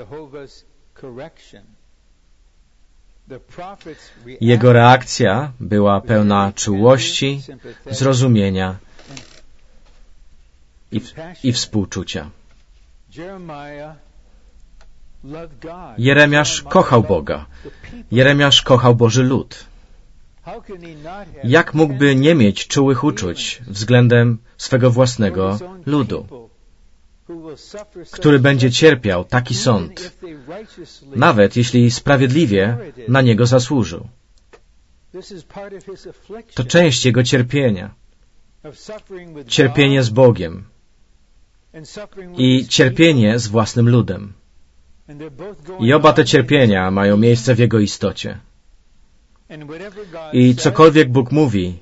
Jego reakcja była pełna czułości, zrozumienia i, i współczucia. Jeremiasz kochał Boga. Jeremiasz kochał Boży lud. Jak mógłby nie mieć czułych uczuć względem swego własnego ludu, który będzie cierpiał taki sąd, nawet jeśli sprawiedliwie na niego zasłużył? To część jego cierpienia. Cierpienie z Bogiem i cierpienie z własnym ludem. I oba te cierpienia mają miejsce w Jego istocie. I cokolwiek Bóg mówi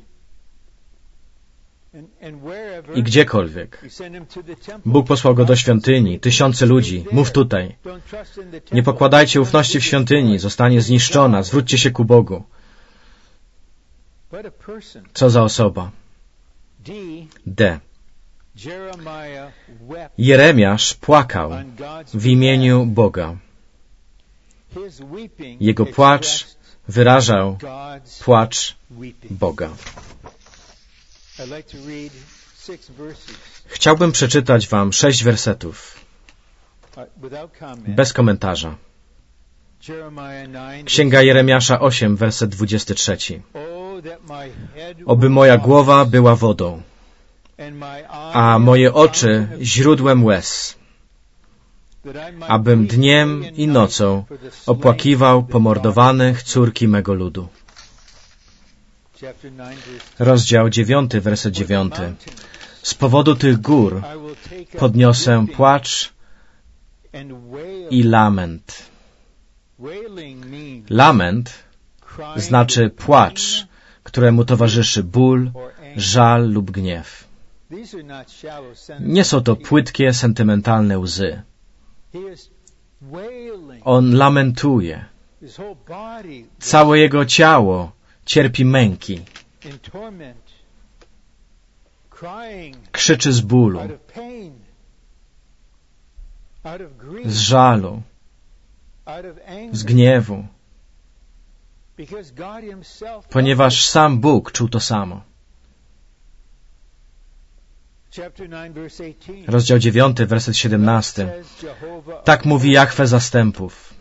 i gdziekolwiek, Bóg posłał Go do świątyni, tysiące ludzi, mów tutaj. Nie pokładajcie ufności w świątyni, zostanie zniszczona, zwróćcie się ku Bogu. Co za osoba? D. Jeremiasz płakał w imieniu Boga. Jego płacz wyrażał płacz Boga. Chciałbym przeczytać wam sześć wersetów, bez komentarza. Księga Jeremiasza osiem, werset dwudziesty trzeci. Oby moja głowa była wodą, a moje oczy źródłem łez, abym dniem i nocą opłakiwał pomordowanych córki mego ludu. Rozdział dziewiąty, werset dziewiąty. Z powodu tych gór podniosę płacz i lament. Lament znaczy płacz, któremu towarzyszy ból, żal lub gniew. Nie są to płytkie, sentymentalne łzy. On lamentuje. Całe jego ciało cierpi męki. Krzyczy z bólu, z żalu, z gniewu, ponieważ sam Bóg czuł to samo. Rozdział dziewiąty, werset siedemnasty. Tak mówi Jahwe zastępów.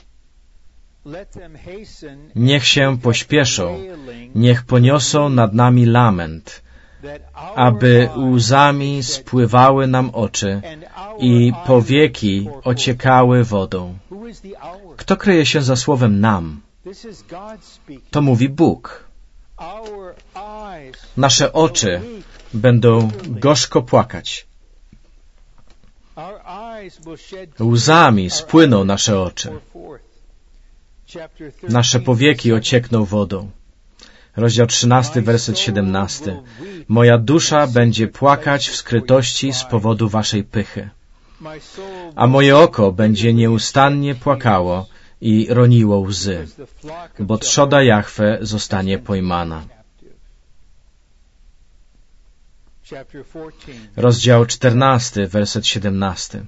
Niech się pośpieszą, niech poniosą nad nami lament, aby łzami spływały nam oczy i powieki ociekały wodą. Kto kryje się za słowem nam? To mówi Bóg. Nasze oczy będą gorzko płakać. Łzami spłyną nasze oczy. Nasze powieki ociekną wodą. Rozdział trzynasty, werset siedemnasty. Moja dusza będzie płakać w skrytości z powodu waszej pychy, a moje oko będzie nieustannie płakało i roniło łzy, bo trzoda Jahwe zostanie pojmana. Rozdział czternasty, werset siedemnasty.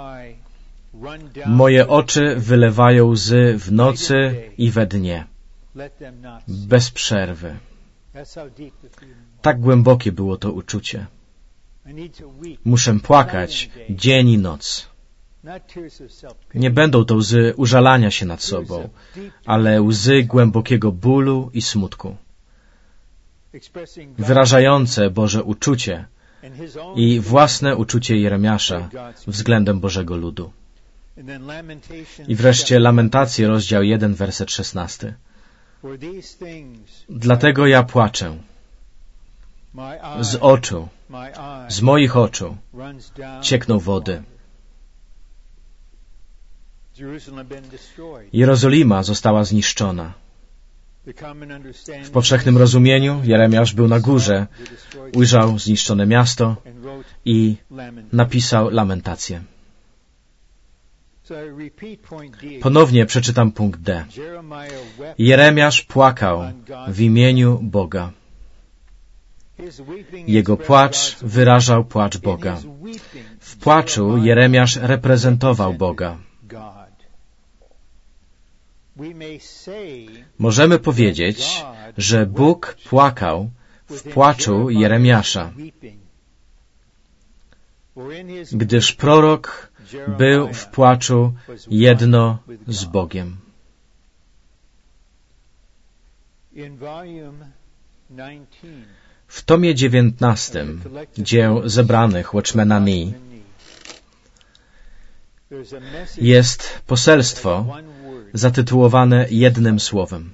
Moje oczy wylewają łzy w nocy i we dnie. bez przerwy. Tak głębokie było to uczucie. Muszę płakać dzień i noc. Nie będą to łzy użalania się nad sobą, ale łzy głębokiego bólu i smutku, wyrażające Boże uczucie i własne uczucie Jeremiasza względem Bożego ludu. I wreszcie Lamentacje, rozdział jeden, werset szesnasty. Dlatego ja płaczę. Z oczu, z moich oczu ciekną wody. Jerozolima została zniszczona. W powszechnym rozumieniu Jeremiasz był na górze, ujrzał zniszczone miasto i napisał lamentację. Ponownie przeczytam punkt D. Jeremiasz płakał w imieniu Boga. Jego płacz wyrażał płacz Boga. W płaczu Jeremiasz reprezentował Boga. Możemy powiedzieć, że Bóg płakał w płaczu Jeremiasza, gdyż prorok był w płaczu jedno z Bogiem. W tomie dziewiętnastym dzieł zebranych Watchmana Nee jest poselstwo zatytułowane jednym słowem.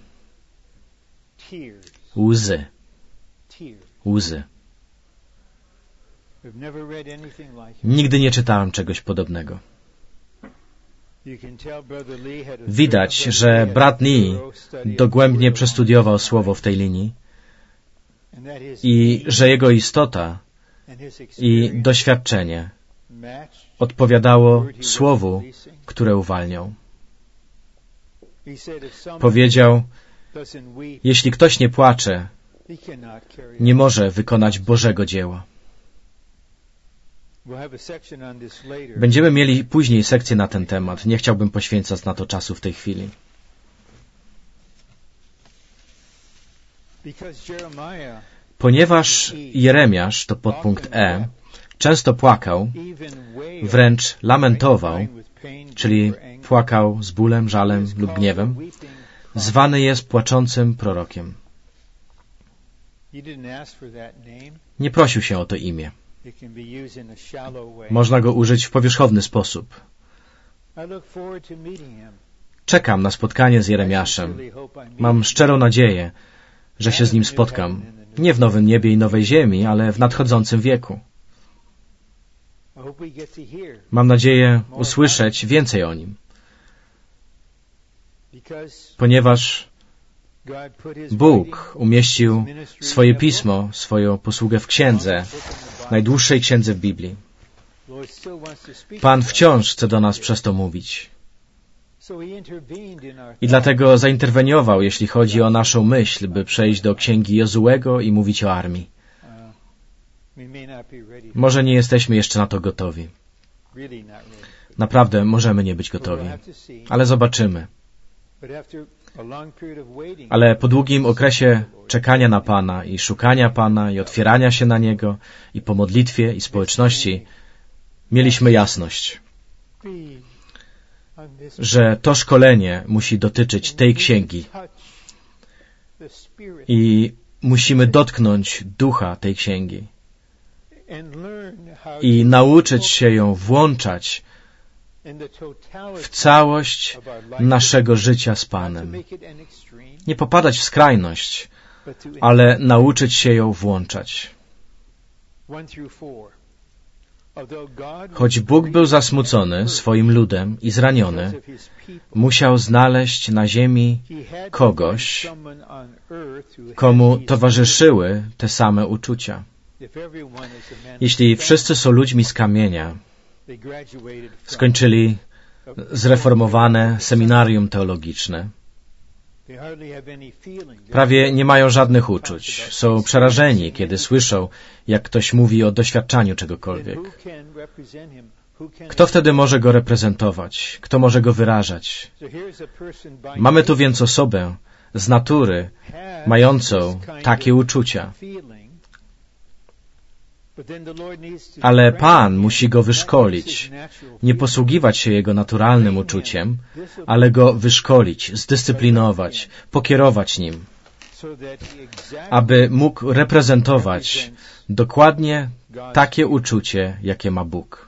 Łzy. Łzy. Nigdy nie czytałem czegoś podobnego. Widać, że brat Nee dogłębnie przestudiował słowo w tej linii i że jego istota i doświadczenie odpowiadało słowu, które uwalniał. Powiedział, jeśli ktoś nie płacze, nie może wykonać Bożego dzieła. Będziemy mieli później sekcję na ten temat. Nie chciałbym poświęcać na to czasu w tej chwili. Ponieważ Jeremiasz, to podpunkt E, często płakał, wręcz lamentował, czyli płakał z bólem, żalem lub gniewem, zwany jest płaczącym prorokiem. Nie prosił się o to imię. Można go użyć w powierzchowny sposób. Czekam na spotkanie z Jeremiaszem. Mam szczerą nadzieję, że się z nim spotkam. Nie w nowym niebie i nowej ziemi, ale w nadchodzącym wieku. Mam nadzieję usłyszeć więcej o nim. Ponieważ Bóg umieścił swoje pismo, swoją posługę w księdze, najdłuższej księdze w Biblii. Pan wciąż chce do nas przez to mówić. I dlatego zainterweniował, jeśli chodzi o naszą myśl, by przejść do księgi Jozułego i mówić o armii. Może nie jesteśmy jeszcze na to gotowi. Naprawdę możemy nie być gotowi. Ale zobaczymy. Ale po długim okresie czekania na Pana i szukania Pana i otwierania się na Niego i po modlitwie i społeczności mieliśmy jasność, że to szkolenie musi dotyczyć tej księgi i musimy dotknąć ducha tej księgi i nauczyć się ją włączać w całość naszego życia z Panem. Nie popadać w skrajność, ale nauczyć się ją włączać. Choć Bóg był zasmucony swoim ludem i zraniony, musiał znaleźć na ziemi kogoś, komu towarzyszyły te same uczucia. Jeśli wszyscy są ludźmi z kamienia, skończyli zreformowane seminarium teologiczne, prawie nie mają żadnych uczuć. Są przerażeni, kiedy słyszą, jak ktoś mówi o doświadczaniu czegokolwiek. Kto wtedy może go reprezentować? Kto może go wyrażać? Mamy tu więc osobę z natury mającą takie uczucia. Ale Pan musi go wyszkolić, nie posługiwać się jego naturalnym uczuciem, ale go wyszkolić, zdyscyplinować, pokierować nim, aby mógł reprezentować dokładnie takie uczucie, jakie ma Bóg.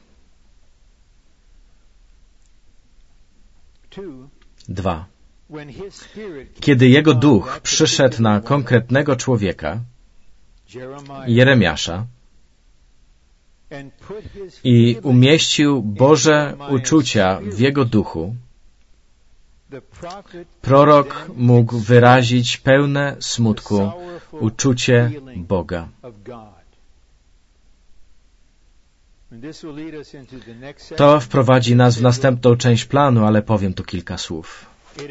Dwa. Kiedy jego duch przyszedł na konkretnego człowieka, Jeremiasza, i umieścił Boże uczucia w jego duchu, prorok mógł wyrazić pełne smutku uczucie Boga. To wprowadzi nas w następną część planu, ale powiem tu kilka słów.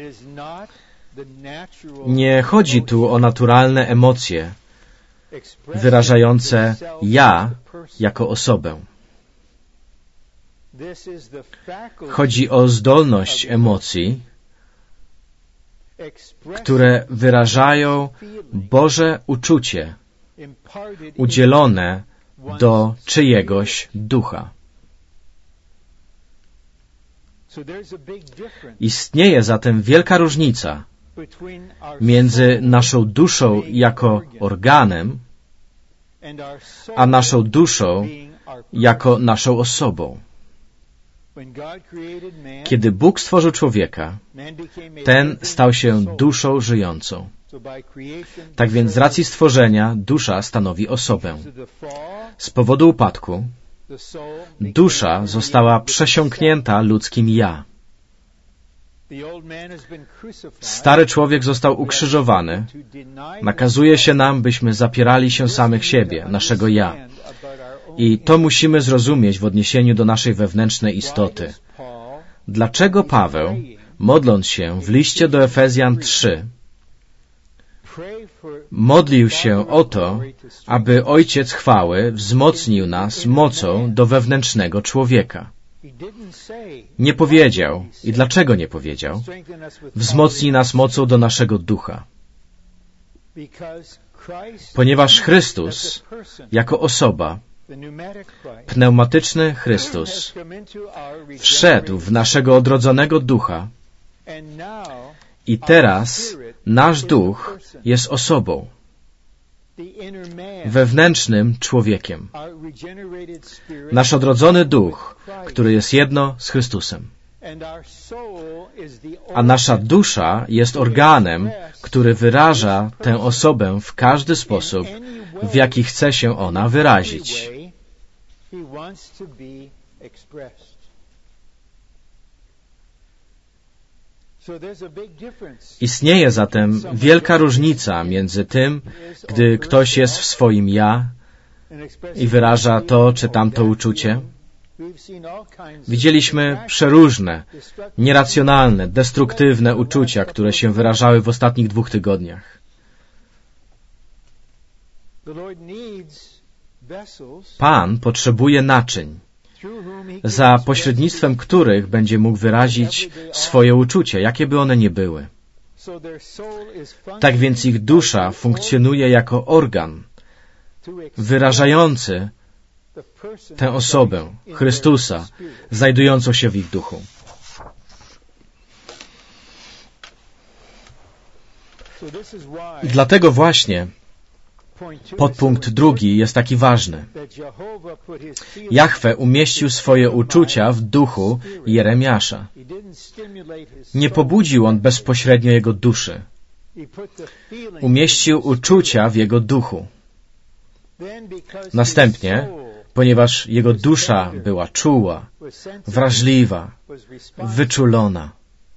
Nie chodzi tu o naturalne emocje wyrażające ja jako osobę. Chodzi o zdolność emocji, które wyrażają Boże uczucie udzielone do czyjegoś ducha. Istnieje zatem wielka różnica między naszą duszą jako organem, a naszą duszą jako naszą osobą. Kiedy Bóg stworzył człowieka, ten stał się duszą żyjącą. Tak więc z racji stworzenia dusza stanowi osobę. Z powodu upadku dusza została przesiąknięta ludzkim ja. Stary człowiek został ukrzyżowany. Nakazuje się nam, byśmy zapierali się samych siebie, naszego ja. I to musimy zrozumieć w odniesieniu do naszej wewnętrznej istoty. Dlaczego Paweł, modląc się w liście do Efezjan trzy, modlił się o to, aby Ojciec chwały wzmocnił nas mocą do wewnętrznego człowieka? Nie powiedział. I dlaczego nie powiedział? Wzmocni nas mocą do naszego ducha. Ponieważ Chrystus, jako osoba, pneumatyczny Chrystus, wszedł w naszego odrodzonego ducha i teraz nasz duch jest osobą, wewnętrznym człowiekiem. Nasz odrodzony duch, który jest jedno z Chrystusem. A nasza dusza jest organem, który wyraża tę osobę w każdy sposób, w jaki chce się ona wyrazić. Istnieje zatem wielka różnica między tym, gdy ktoś jest w swoim ja i wyraża to czy tamto uczucie. Widzieliśmy przeróżne, nieracjonalne, destruktywne uczucia, które się wyrażały w ostatnich dwóch tygodniach. Pan potrzebuje naczyń, za pośrednictwem których będzie mógł wyrazić swoje uczucia, jakie by one nie były. Tak więc ich dusza funkcjonuje jako organ wyrażający tę osobę, Chrystusa, znajdującą się w ich duchu. Dlatego właśnie podpunkt drugi jest taki ważny. Jahwe umieścił swoje uczucia w duchu Jeremiasza. Nie pobudził on bezpośrednio jego duszy. Umieścił uczucia w jego duchu. Następnie, ponieważ jego dusza była czuła, wrażliwa, wyczulona,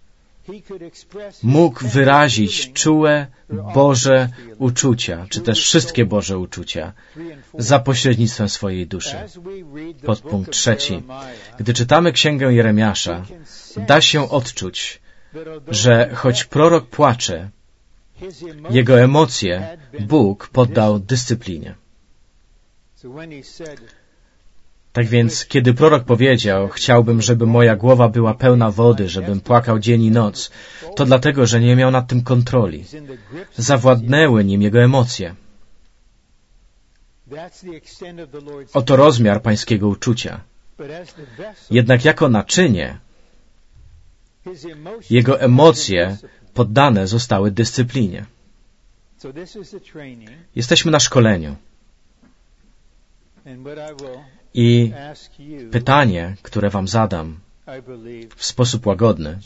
mógł wyrazić czułe Boże uczucia, czy też wszystkie Boże uczucia, za pośrednictwem swojej duszy. Podpunkt trzeci. Gdy czytamy Księgę Jeremiasza, da się odczuć, że choć prorok płacze, jego emocje Bóg poddał dyscyplinie. Tak więc, kiedy prorok powiedział, chciałbym, żeby moja głowa była pełna wody, żebym płakał dzień i noc, to dlatego, że nie miał nad tym kontroli. Zawładnęły nim jego emocje. Oto rozmiar pańskiego uczucia. Jednak jako naczynie, jego emocje poddane zostały dyscyplinie. Jesteśmy na szkoleniu. I pytanie, które wam zadam w sposób łagodny,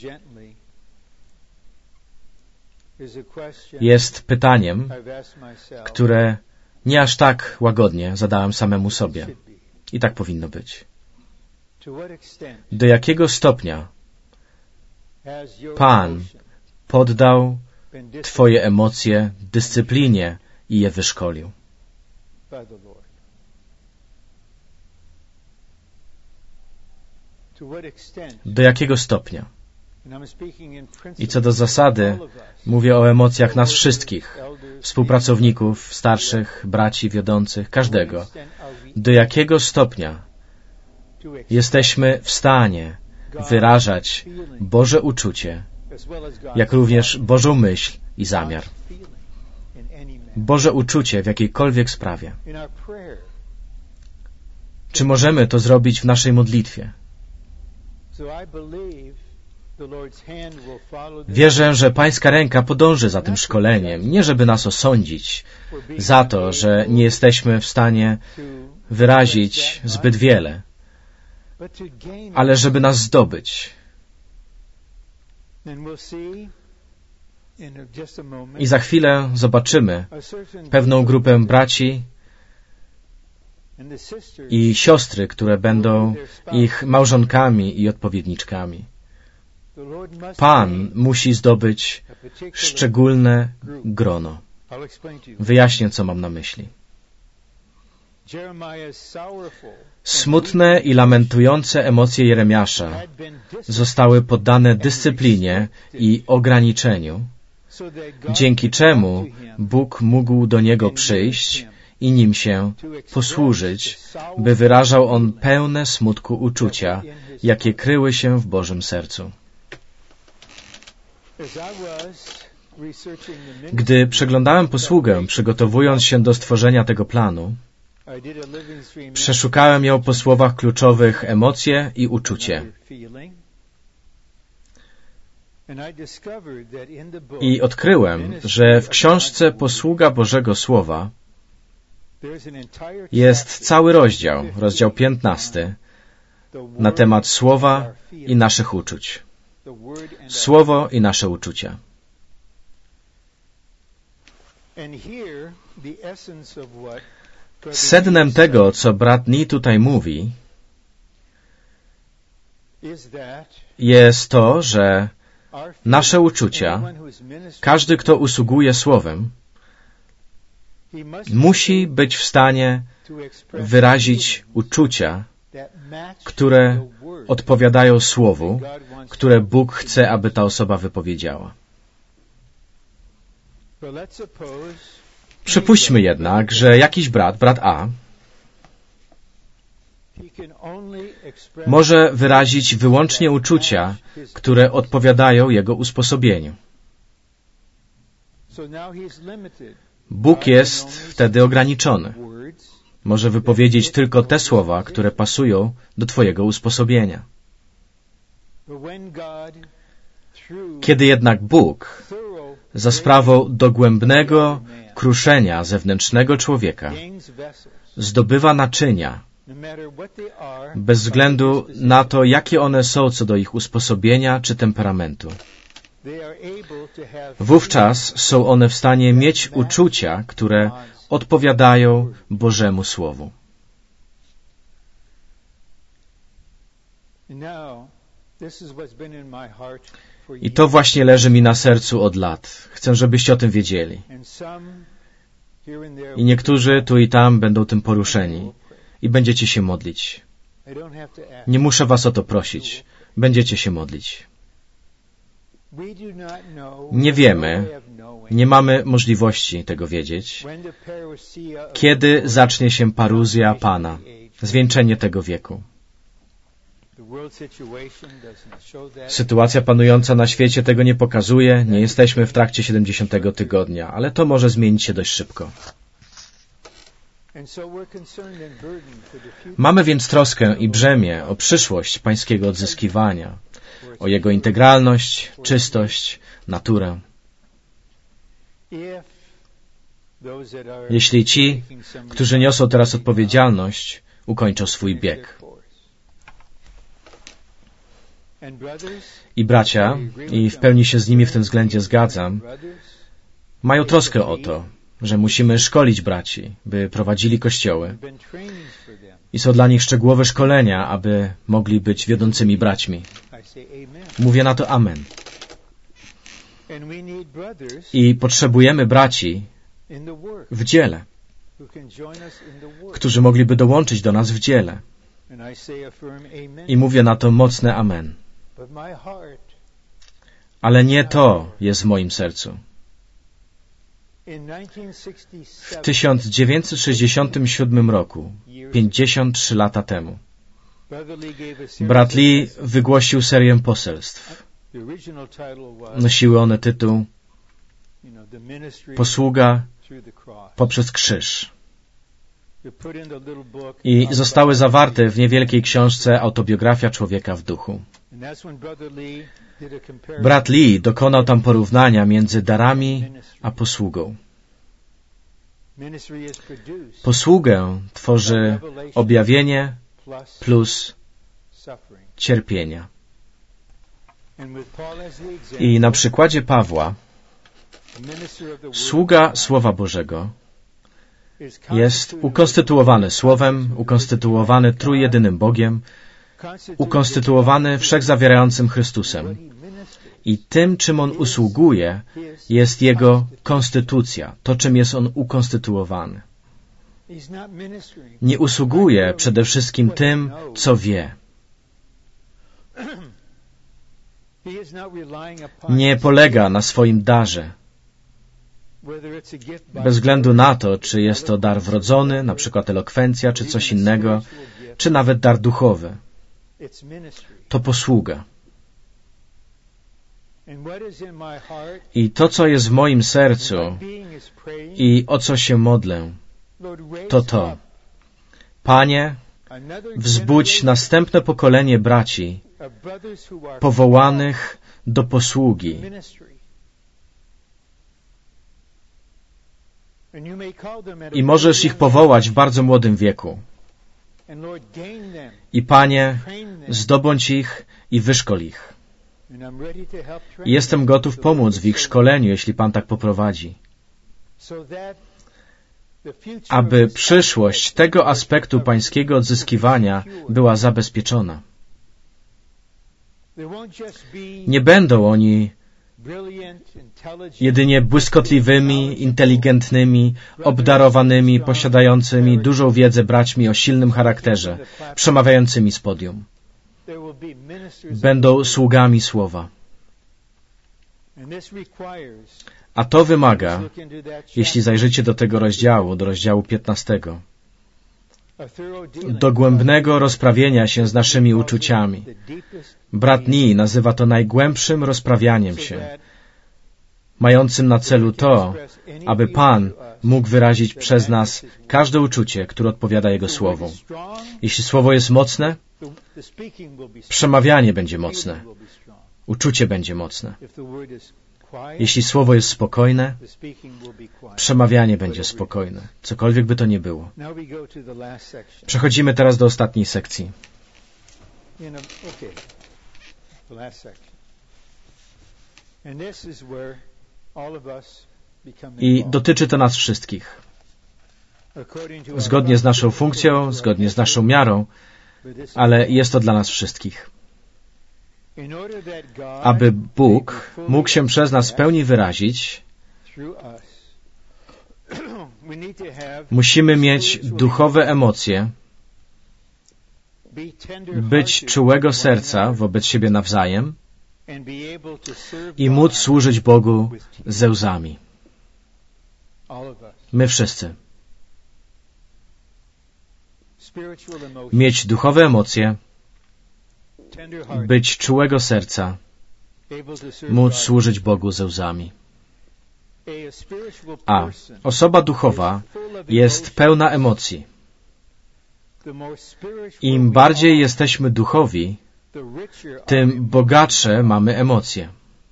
jest pytaniem, które nie aż tak łagodnie zadałem samemu sobie. I tak powinno być. Do jakiego stopnia Pan poddał twoje emocje dyscyplinie i je wyszkolił? Do jakiego stopnia? I co do zasady, mówię o emocjach nas wszystkich, współpracowników, starszych, braci wiodących, każdego. Do jakiego stopnia jesteśmy w stanie wyrażać Boże uczucie, jak również Bożą myśl i zamiar. Boże uczucie w jakiejkolwiek sprawie. Czy możemy to zrobić w naszej modlitwie? Wierzę, że Pańska ręka podąży za tym szkoleniem, nie żeby nas osądzić za to, że nie jesteśmy w stanie wyrazić zbyt wiele, ale żeby nas zdobyć. I za chwilę zobaczymy pewną grupę braci i siostry, które będą ich małżonkami i odpowiedniczkami. Pan musi zdobyć szczególne grono. Wyjaśnię, co mam na myśli. Smutne i lamentujące emocje Jeremiasza zostały poddane dyscyplinie i ograniczeniu, dzięki czemu Bóg mógł do niego przyjść i nim się posłużyć, by wyrażał on pełne smutku uczucia, jakie kryły się w Bożym sercu. Gdy przeglądałem posługę, przygotowując się do stworzenia tego planu, przeszukałem ją po słowach kluczowych emocje i uczucie. I odkryłem, że w książce Posługa Bożego Słowa jest cały rozdział, rozdział piętnasty, na temat Słowa i naszych uczuć. Słowo i nasze uczucia. Sednem tego, co brat Nee tutaj mówi, jest to, że nasze uczucia, każdy, kto usługuje Słowem, musi być w stanie wyrazić uczucia, które odpowiadają Słowu, które Bóg chce, aby ta osoba wypowiedziała. Przypuśćmy jednak, że jakiś brat, brat A, może wyrazić wyłącznie uczucia, które odpowiadają jego usposobieniu. Bóg jest wtedy ograniczony. Może wypowiedzieć tylko te słowa, które pasują do twojego usposobienia. Kiedy jednak Bóg za sprawą dogłębnego kruszenia zewnętrznego człowieka zdobywa naczynia, bez względu na to, jakie one są co do ich usposobienia czy temperamentu, wówczas są one w stanie mieć uczucia, które odpowiadają Bożemu Słowu. I to właśnie leży mi na sercu od lat. Chcę, żebyście o tym wiedzieli. I niektórzy tu i tam będą tym poruszeni i będziecie się modlić. Nie muszę was o to prosić. Będziecie się modlić. Nie wiemy, nie mamy możliwości tego wiedzieć, kiedy zacznie się paruzja Pana, zwieńczenie tego wieku. Sytuacja panująca na świecie tego nie pokazuje, nie jesteśmy w trakcie siedemdziesiątego tygodnia, ale to może zmienić się dość szybko. Mamy więc troskę i brzemię o przyszłość pańskiego odzyskiwania, o jego integralność, czystość, naturę. Jeśli ci, którzy niosą teraz odpowiedzialność, ukończą swój bieg. I bracia, i w pełni się z nimi w tym względzie zgadzam, mają troskę o to, że musimy szkolić braci, by prowadzili kościoły. I są dla nich szczegółowe szkolenia, aby mogli być wiodącymi braćmi. Mówię na to amen. I potrzebujemy braci w dziele, którzy mogliby dołączyć do nas w dziele. I mówię na to mocne amen. Ale nie to jest w moim sercu. W tysiąc dziewięćset sześćdziesiątym siódmym roku, pięćdziesiąt trzy lata temu, brat Lee wygłosił serię poselstw. Nosiły one tytuł Posługa poprzez krzyż. I zostały zawarte w niewielkiej książce Autobiografia człowieka w duchu. Brat Lee dokonał tam porównania między darami a posługą. Posługę tworzy objawienie plus cierpienia. I na przykładzie Pawła sługa Słowa Bożego jest ukonstytuowany Słowem, ukonstytuowany trójjedynym Bogiem, ukonstytuowany wszechzawierającym Chrystusem. I tym, czym on usługuje, jest jego konstytucja, to, czym jest on ukonstytuowany. Nie usługuje przede wszystkim tym, co wie. Nie polega na swoim darze. Bez względu na to, czy jest to dar wrodzony, na przykład elokwencja, czy coś innego, czy nawet dar duchowy. To posługa. I to, co jest w moim sercu i o co się modlę, to to. Panie, wzbudź następne pokolenie braci powołanych do posługi. I możesz ich powołać w bardzo młodym wieku. I Panie, zdobądź ich i wyszkol ich. I jestem gotów pomóc w ich szkoleniu, jeśli Pan tak poprowadzi. Aby przyszłość tego aspektu pańskiego odzyskiwania była zabezpieczona. Nie będą oni jedynie błyskotliwymi, inteligentnymi, obdarowanymi, posiadającymi dużą wiedzę braćmi o silnym charakterze, przemawiającymi z podium. Będą sługami Słowa. A to wymaga, jeśli zajrzycie do tego rozdziału, do rozdziału piętnastego, dogłębnego rozprawienia się z naszymi uczuciami. Brat Lee nazywa to najgłębszym rozprawianiem się, mającym na celu to, aby Pan mógł wyrazić przez nas każde uczucie, które odpowiada Jego Słowom. Jeśli Słowo jest mocne, przemawianie będzie mocne, uczucie będzie mocne. Jeśli Słowo jest spokojne, przemawianie będzie spokojne, cokolwiek by to nie było. Przechodzimy teraz do ostatniej sekcji. I dotyczy to nas wszystkich. Zgodnie z naszą funkcją, zgodnie z naszą miarą, ale jest to dla nas wszystkich. Aby Bóg mógł się przez nas w pełni wyrazić, musimy mieć duchowe emocje, być czułego serca wobec siebie nawzajem i móc służyć Bogu ze łzami. My wszyscy. mieć duchowe emocje, być czułego serca, móc służyć Bogu ze łzami. A osoba duchowa jest pełna emocji. Im bardziej jesteśmy duchowi, tym bogatsze mamy emocje.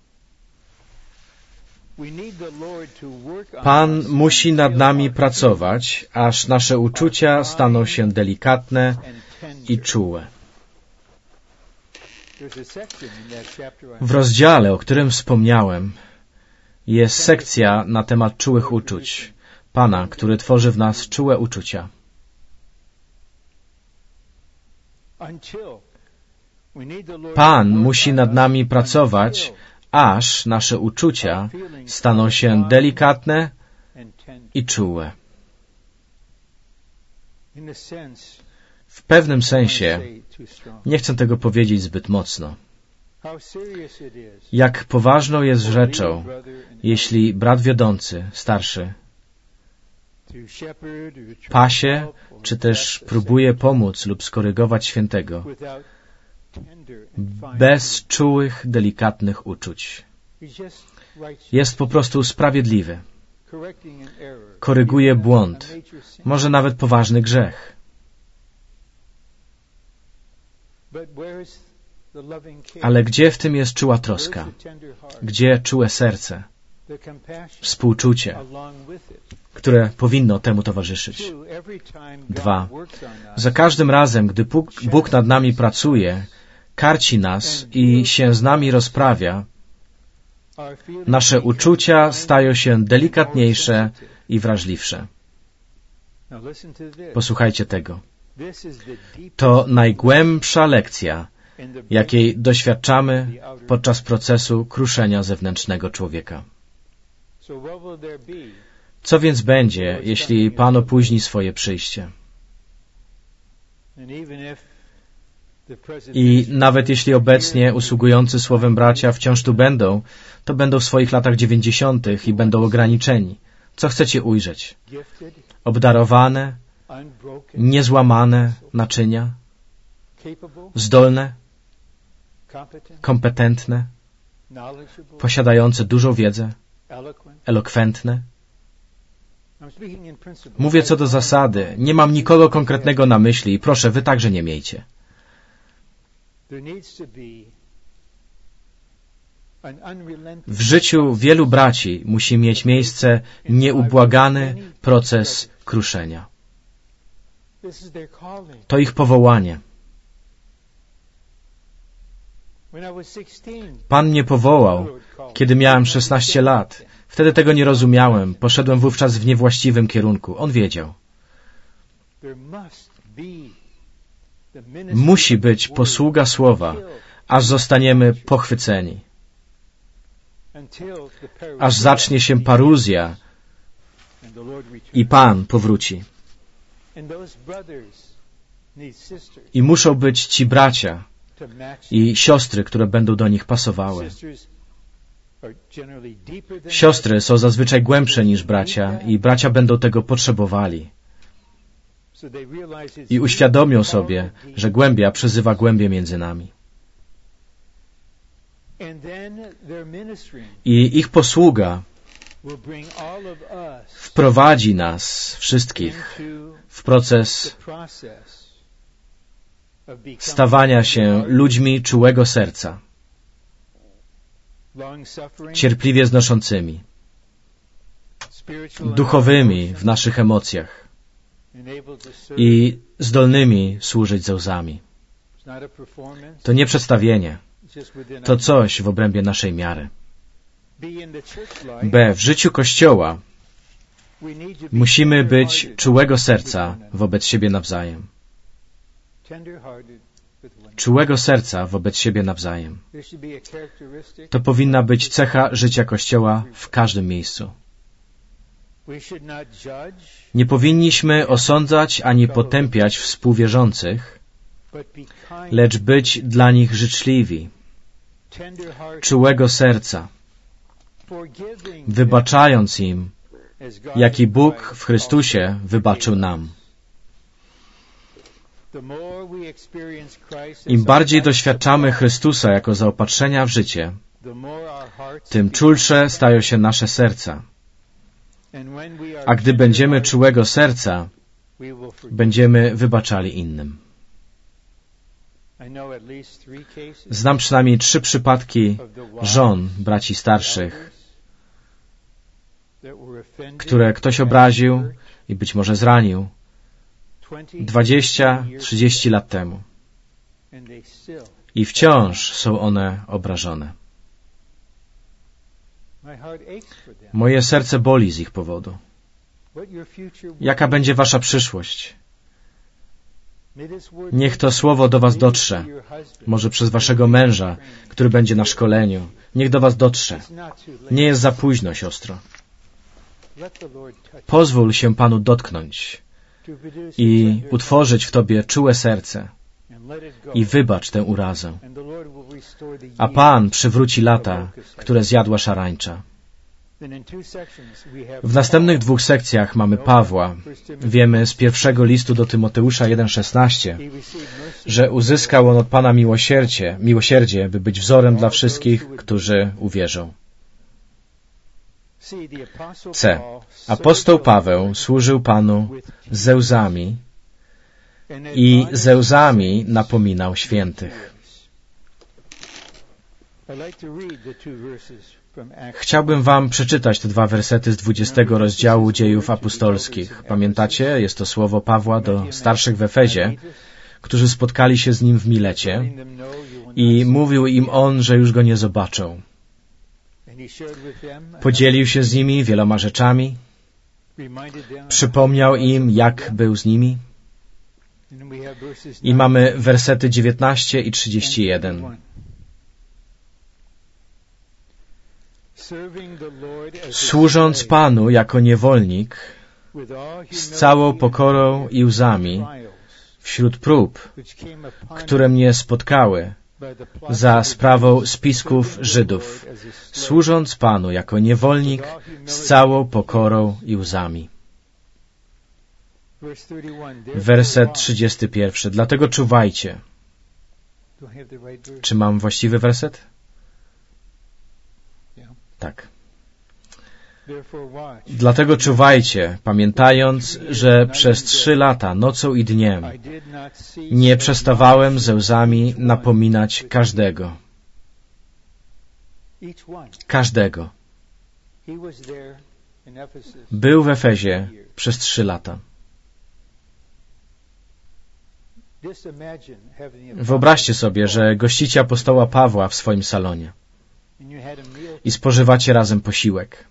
Pan musi nad nami pracować, aż nasze uczucia staną się delikatne i czułe. W rozdziale, o którym wspomniałem, jest sekcja na temat czułych uczuć. Pana, który tworzy w nas czułe uczucia. Pan musi nad nami pracować, aż nasze uczucia staną się delikatne i czułe. W pewnym sensie, nie chcę tego powiedzieć zbyt mocno, jak poważną jest rzeczą, jeśli brat wiodący, starszy, pasie, czy też próbuje pomóc lub skorygować świętego, bez czułych, delikatnych uczuć. Jest po prostu sprawiedliwy. Koryguje błąd, może nawet poważny grzech. Ale gdzie w tym jest czuła troska? Gdzie czułe serce? Współczucie, które powinno temu towarzyszyć. Dwa. Za każdym razem, gdy Bóg, Bóg nad nami pracuje, karci nas i się z nami rozprawia, nasze uczucia stają się delikatniejsze i wrażliwsze. Posłuchajcie tego. To najgłębsza lekcja, jakiej doświadczamy podczas procesu kruszenia zewnętrznego człowieka. Co więc będzie, jeśli Pan opóźni swoje przyjście? I nawet jeśli obecnie usługujący słowem bracia wciąż tu będą, to będą w swoich latach dziewięćdziesiątych i będą ograniczeni. Co chcecie ujrzeć? Obdarowane, niezłamane naczynia? Zdolne? Kompetentne? Posiadające dużą wiedzę? Elokwentne? Mówię co do zasady. Nie mam nikogo konkretnego na myśli i proszę, wy także nie miejcie. W życiu wielu braci musi mieć miejsce nieubłagany proces kruszenia. To ich powołanie. Pan mnie powołał, kiedy miałem szesnaście lat. Wtedy tego nie rozumiałem. Poszedłem wówczas w niewłaściwym kierunku. On wiedział. Musi być posługa słowa, aż zostaniemy pochwyceni. Aż zacznie się paruzja i Pan powróci. I muszą być ci bracia i siostry, które będą do nich pasowały. Siostry są zazwyczaj głębsze niż bracia i bracia będą tego potrzebowali. I uświadomią sobie, że głębia przezywa głębię między nami. I ich posługa wprowadzi nas wszystkich w proces stawania się ludźmi czułego serca, cierpliwie znoszącymi, duchowymi w naszych emocjach i zdolnymi służyć ze łzami. To nie przedstawienie, to coś w obrębie naszej miary. B. W życiu Kościoła musimy być czułego serca wobec siebie nawzajem. Czułego serca wobec siebie nawzajem. To powinna być cecha życia Kościoła w każdym miejscu. Nie powinniśmy osądzać ani potępiać współwierzących, lecz być dla nich życzliwi, czułego serca, wybaczając im, jak i Bóg w Chrystusie wybaczył nam. Im bardziej doświadczamy Chrystusa jako zaopatrzenia w życie, tym czulsze stają się nasze serca. A gdy będziemy czułego serca, będziemy wybaczali innym. Znam przynajmniej trzy przypadki żon braci starszych, które ktoś obraził i być może zranił dwadzieścia, trzydzieści lat temu. I wciąż są one obrażone. Moje serce boli z ich powodu. Jaka będzie wasza przyszłość? Niech to słowo do was dotrze. Może przez waszego męża, który będzie na szkoleniu. Niech do was dotrze. Nie jest za późno, siostro. Pozwól się Panu dotknąć i utworzyć w tobie czułe serce i wybacz tę urazę. A Pan przywróci lata, które zjadła szarańcza. W następnych dwóch sekcjach mamy Pawła. Wiemy z pierwszego listu do Tymoteusza jeden szesnaście, że uzyskał on od Pana miłosierdzie, miłosierdzie, by być wzorem dla wszystkich, którzy uwierzą. C. Apostoł Paweł służył Panu ze łzami i ze łzami napominał świętych. Chciałbym wam przeczytać te dwa wersety z dwudziestego rozdziału Dziejów Apostolskich. Pamiętacie? Jest to słowo Pawła do starszych w Efezie, którzy spotkali się z nim w Milecie i mówił im on, że już go nie zobaczą. Podzielił się z nimi wieloma rzeczami, przypomniał im, jak był z nimi. I mamy wersety dziewiętnaście i trzydzieści jeden. Służąc Panu jako niewolnik, z całą pokorą i łzami, wśród prób, które mnie spotkały, za sprawą spisków Żydów, służąc Panu jako niewolnik, z całą pokorą i łzami. Werset trzydziesty pierwszy. Dlatego czuwajcie. Czy mam właściwy werset? Tak. Dlatego czuwajcie, pamiętając, że przez trzy lata, nocą i dniem, nie przestawałem ze łzami napominać każdego. Każdego. Był w Efezie przez trzy lata. Wyobraźcie sobie, że gościcie apostoła Pawła w swoim salonie i spożywacie razem posiłek.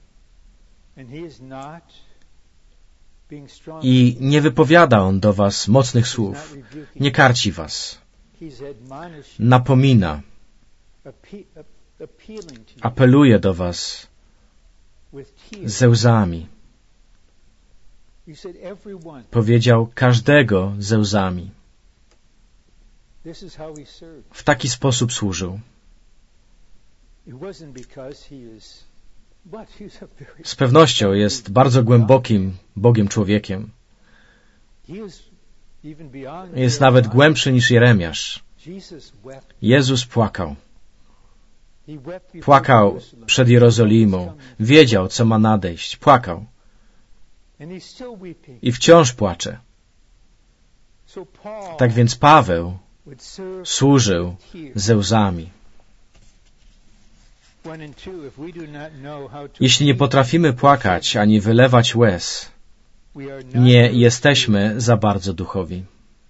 I nie wypowiada on do was mocnych słów, nie karci was, napomina, apeluje do was ze łzami. Powiedział każdego ze łzami. W taki sposób służył. Z pewnością jest bardzo głębokim Bogiem człowiekiem. Jest nawet głębszy niż Jeremiasz. Jezus płakał. Płakał przed Jerozolimą. Wiedział, co ma nadejść. Płakał. I wciąż płacze. Tak więc Paweł służył ze łzami. Jeśli nie potrafimy płakać ani wylewać łez, nie jesteśmy za bardzo duchowi.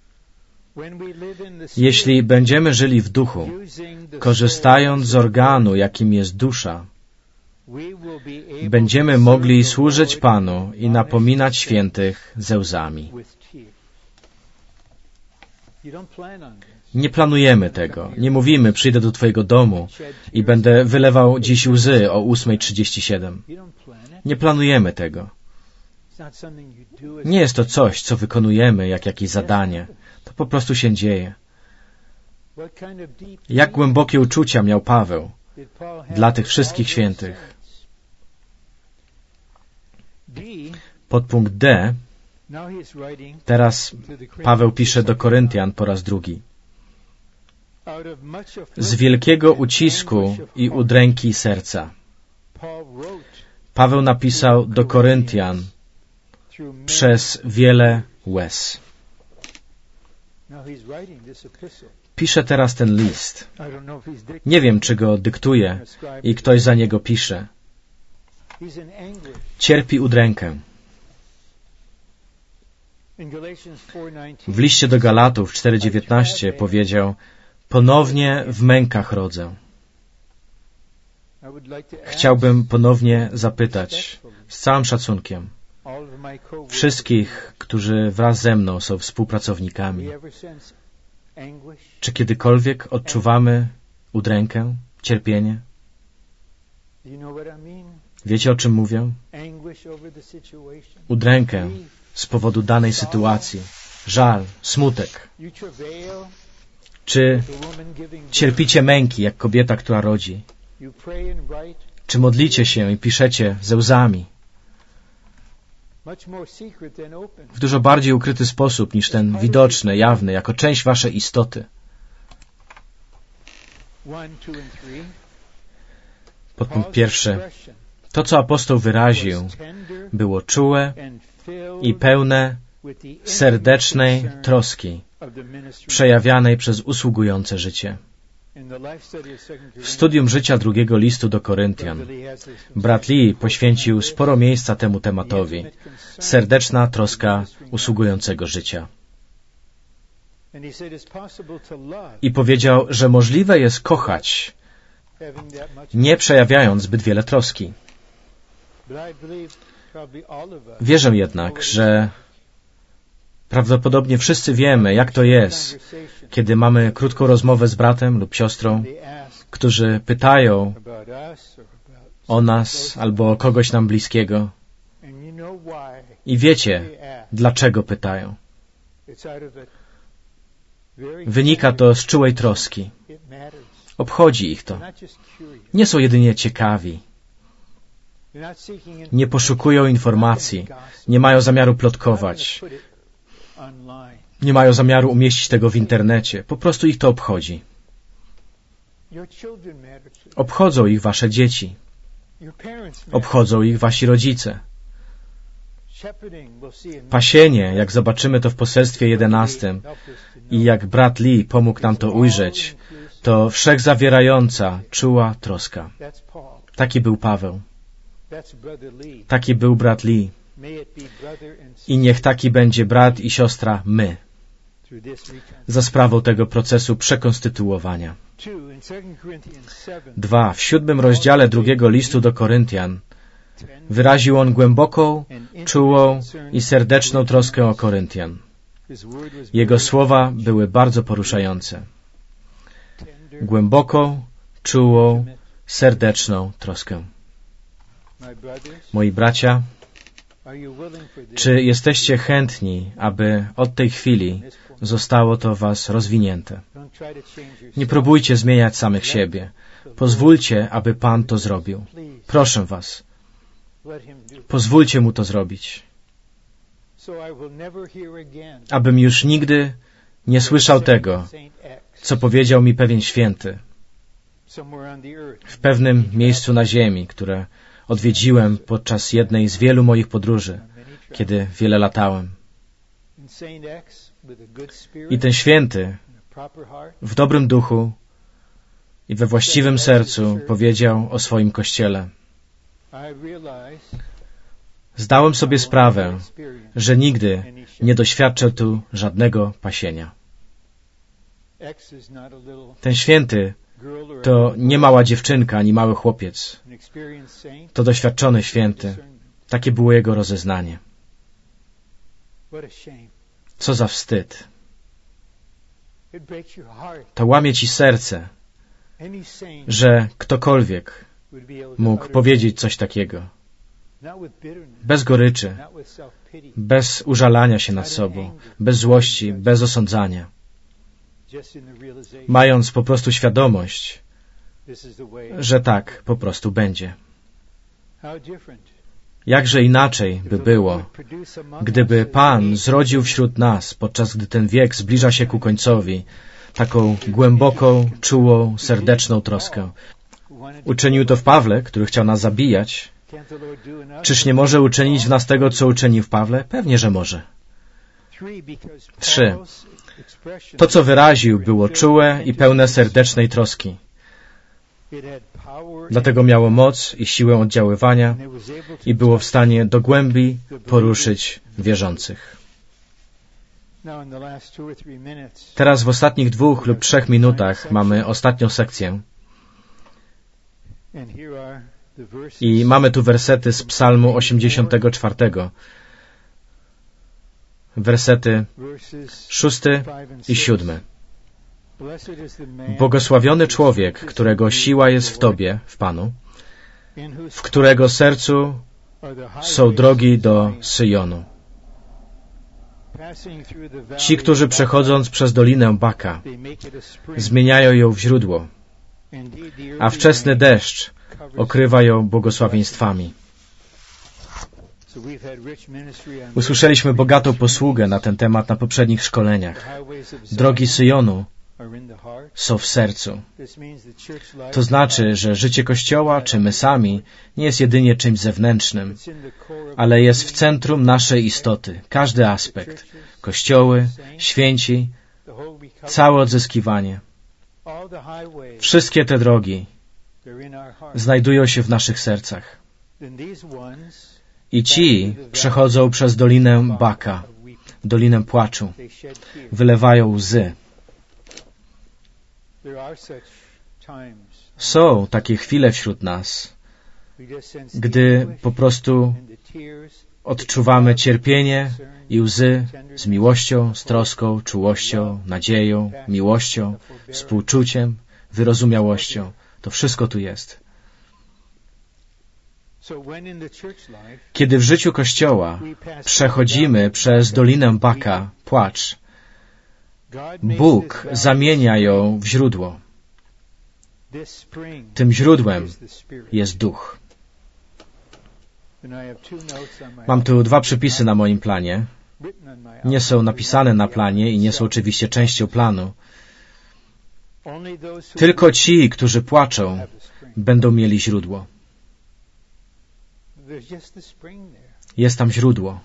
Jeśli będziemy żyli w duchu, korzystając z organu, jakim jest dusza, będziemy mogli służyć Panu i napominać świętych ze łzami. Nie planujemy tego. Nie mówimy, przyjdę do Twojego domu i będę wylewał dziś łzy o ósma trzydzieści siedem. Nie planujemy tego. Nie jest to coś, co wykonujemy jak jakieś zadanie. To po prostu się dzieje. Jak głębokie uczucia miał Paweł dla tych wszystkich świętych. Podpunkt D. Teraz Paweł pisze do Koryntian po raz drugi. Z wielkiego ucisku i udręki serca. Paweł napisał do Koryntian przez wiele łez. Pisze teraz ten list. Nie wiem, czy go dyktuje i ktoś za niego pisze. Cierpi udrękę. W liście do Galatów cztery dziewiętnaście powiedział: ponownie w mękach rodzę. Chciałbym ponownie zapytać, z całym szacunkiem, wszystkich, którzy wraz ze mną są współpracownikami, czy kiedykolwiek odczuwamy udrękę, cierpienie? Wiecie, o czym mówię? Udrękę z powodu danej sytuacji, żal, smutek. Czy cierpicie męki, jak kobieta, która rodzi? Czy modlicie się i piszecie ze łzami? W dużo bardziej ukryty sposób niż ten widoczny, jawny, jako część waszej istoty. Podpunkt pierwszy. To, co apostoł wyraził, było czułe i pełne serdecznej troski, przejawianej przez usługujące życie. W studium życia drugiego listu do Koryntian brat Lee poświęcił sporo miejsca temu tematowi. Serdeczna troska usługującego życia. I powiedział, że możliwe jest kochać, nie przejawiając zbyt wiele troski. Wierzę jednak, że prawdopodobnie wszyscy wiemy, jak to jest, kiedy mamy krótką rozmowę z bratem lub siostrą, którzy pytają o nas albo o kogoś nam bliskiego. I wiecie, dlaczego pytają. Wynika to z czułej troski. Obchodzi ich to. Nie są jedynie ciekawi. Nie poszukują informacji. Nie mają zamiaru plotkować. Nie mają zamiaru umieścić tego w internecie. Po prostu ich to obchodzi. Obchodzą ich wasze dzieci. Obchodzą ich wasi rodzice. Pasienie, jak zobaczymy to w poselstwie jedenastym i jak brat Lee pomógł nam to ujrzeć, to wszechzawierająca, czuła troska. Taki był Paweł. Taki był brat Lee. I niech taki będzie brat i siostra my, za sprawą tego procesu przekonstytuowania. Dwa. W siódmym rozdziale drugiego listu do Koryntian wyraził on głęboką, czułą i serdeczną troskę o Koryntian. Jego słowa były bardzo poruszające. Głęboką, czułą, serdeczną troskę. Moi bracia, czy jesteście chętni, aby od tej chwili zostało to w was rozwinięte? Nie próbujcie zmieniać samych siebie. Pozwólcie, aby Pan to zrobił. Proszę was. Pozwólcie Mu to zrobić. Abym już nigdy nie słyszał tego, co powiedział mi pewien święty w pewnym miejscu na ziemi, które odwiedziłem podczas jednej z wielu moich podróży, kiedy wiele latałem. I ten święty w dobrym duchu i we właściwym sercu powiedział o swoim Kościele. Zdałem sobie sprawę, że nigdy nie doświadczę tu żadnego pasienia. Ten święty to nie mała dziewczynka, ani mały chłopiec. To doświadczony święty. Takie było jego rozeznanie. Co za wstyd. To łamie ci serce, że ktokolwiek mógł powiedzieć coś takiego. Bez goryczy, bez użalania się nad sobą, bez złości, bez osądzania. Mając po prostu świadomość, że tak po prostu będzie. Jakże inaczej by było, gdyby Pan zrodził wśród nas, podczas gdy ten wiek zbliża się ku końcowi, taką głęboką, czułą, serdeczną troskę. Uczynił to w Pawle, który chciał nas zabijać. Czyż nie może uczynić w nas tego, co uczynił w Pawle? Pewnie, że może. Trzy. To, co wyraził, było czułe i pełne serdecznej troski. Dlatego miało moc i siłę oddziaływania i było w stanie do głębi poruszyć wierzących. Teraz w ostatnich dwóch lub trzech minutach mamy ostatnią sekcję. I mamy tu wersety z Psalmu osiemdziesiątego czwartego. Wersety szósty i siódmy. Błogosławiony człowiek, którego siła jest w Tobie, w Panu, w którego sercu są drogi do Syjonu. Ci, którzy przechodząc przez Dolinę Baka, zmieniają ją w źródło, a wczesny deszcz okrywa ją błogosławieństwami. Usłyszeliśmy bogatą posługę na ten temat na poprzednich szkoleniach. Drogi Syjonu są w sercu. To znaczy, że życie Kościoła, czy my sami, nie jest jedynie czymś zewnętrznym, ale jest w centrum naszej istoty. Każdy aspekt. Kościoły, święci, całe odzyskiwanie. Wszystkie te drogi znajdują się w naszych sercach. I ci przechodzą przez Dolinę Baka, Dolinę Płaczu. Wylewają łzy. Są takie chwile wśród nas, gdy po prostu odczuwamy cierpienie i łzy z miłością, z troską, czułością, nadzieją, miłością, współczuciem, wyrozumiałością. To wszystko tu jest. Kiedy w życiu Kościoła przechodzimy przez Dolinę Baka, płacz, Bóg zamienia ją w źródło. Tym źródłem jest Duch. Mam tu dwa przypisy na moim planie. Nie są napisane na planie i nie są oczywiście częścią planu. Tylko ci, którzy płaczą, będą mieli źródło. Jest tam źródło.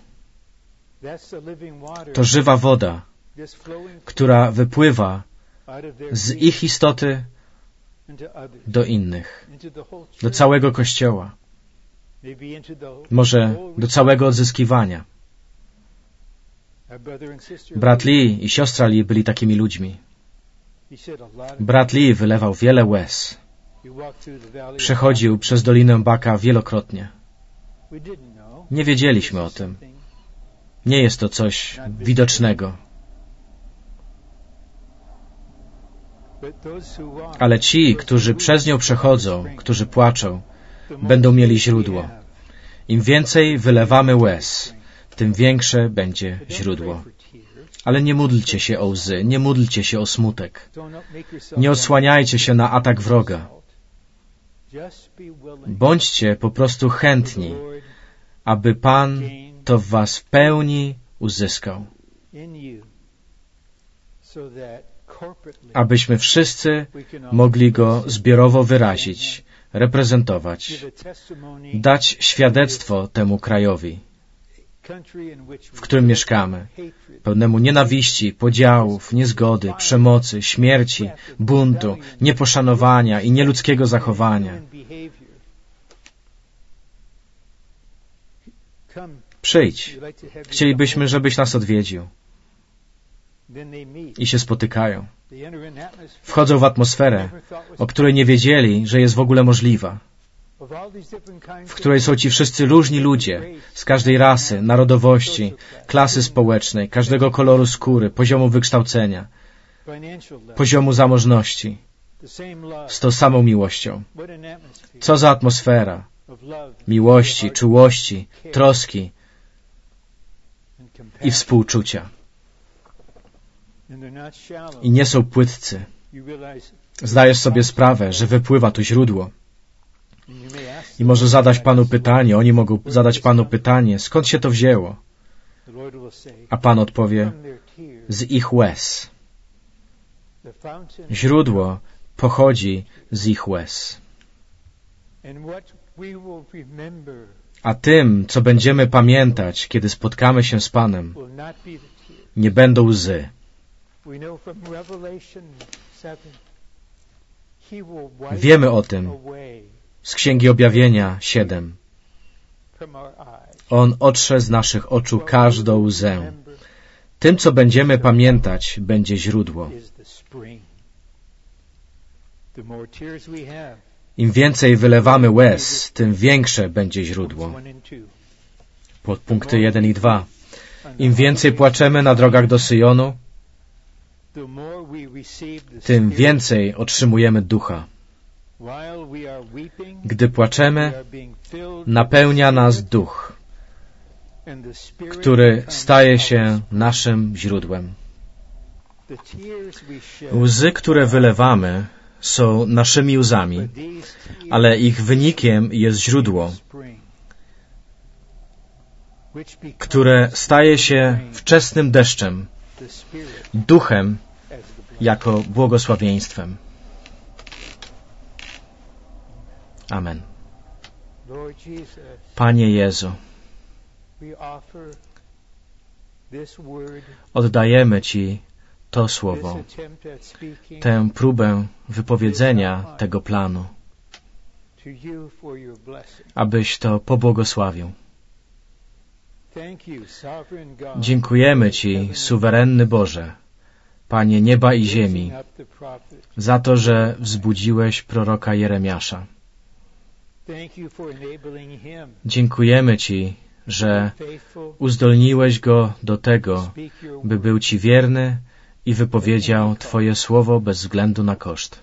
To żywa woda, która wypływa z ich istoty do innych, do całego Kościoła, może do całego odzyskiwania. Brat Lee i siostra Lee byli takimi ludźmi. Brat Lee wylewał wiele łez. Przechodził przez Dolinę Baka wielokrotnie. Nie wiedzieliśmy o tym. Nie jest to coś widocznego. Ale ci, którzy przez nią przechodzą, którzy płaczą, będą mieli źródło. Im więcej wylewamy łez, tym większe będzie źródło. Ale nie módlcie się o łzy, nie módlcie się o smutek. Nie odsłaniajcie się na atak wroga. Bądźcie po prostu chętni, aby Pan to w was w pełni uzyskał. Abyśmy wszyscy mogli Go zbiorowo wyrazić, reprezentować, dać świadectwo temu krajowi, w którym mieszkamy, pełnemu nienawiści, podziałów, niezgody, przemocy, śmierci, buntu, nieposzanowania i nieludzkiego zachowania. Przyjdź. Chcielibyśmy, żebyś nas odwiedził. I się spotykają. Wchodzą w atmosferę, o której nie wiedzieli, że jest w ogóle możliwa. W której są ci wszyscy różni ludzie, z każdej rasy, narodowości, klasy społecznej, każdego koloru skóry, poziomu wykształcenia, poziomu zamożności, z tą samą miłością. Co za atmosfera miłości, czułości, troski i współczucia. I nie są płytcy. Zdajesz sobie sprawę, że wypływa tu źródło. I może zadać Panu pytanie, oni mogą zadać Panu pytanie, skąd się to wzięło? A Pan odpowie, z ich łez. Źródło pochodzi z ich łez. A tym, co będziemy pamiętać, kiedy spotkamy się z Panem, nie będą łzy. Wiemy o tym z Księgi Objawienia siedem. On otrze z naszych oczu każdą łzę. Tym, co będziemy pamiętać, będzie źródło. Im więcej wylewamy łez, tym większe będzie źródło. Podpunkty jeden i dwa. Im więcej płaczemy na drogach do Syjonu, tym więcej otrzymujemy ducha. Gdy płaczemy, napełnia nas duch, który staje się naszym źródłem. Łzy, które wylewamy, są naszymi łzami, ale ich wynikiem jest źródło, które staje się wczesnym deszczem, duchem jako błogosławieństwem. Amen. Panie Jezu, oddajemy Ci to słowo, tę próbę wypowiedzenia tego planu, abyś to pobłogosławił. Dziękujemy Ci, suwerenny Boże, Panie nieba i ziemi, za to, że wzbudziłeś proroka Jeremiasza. Dziękujemy Ci, że uzdolniłeś go do tego, by był Ci wierny i wypowiedział Twoje słowo bez względu na koszt.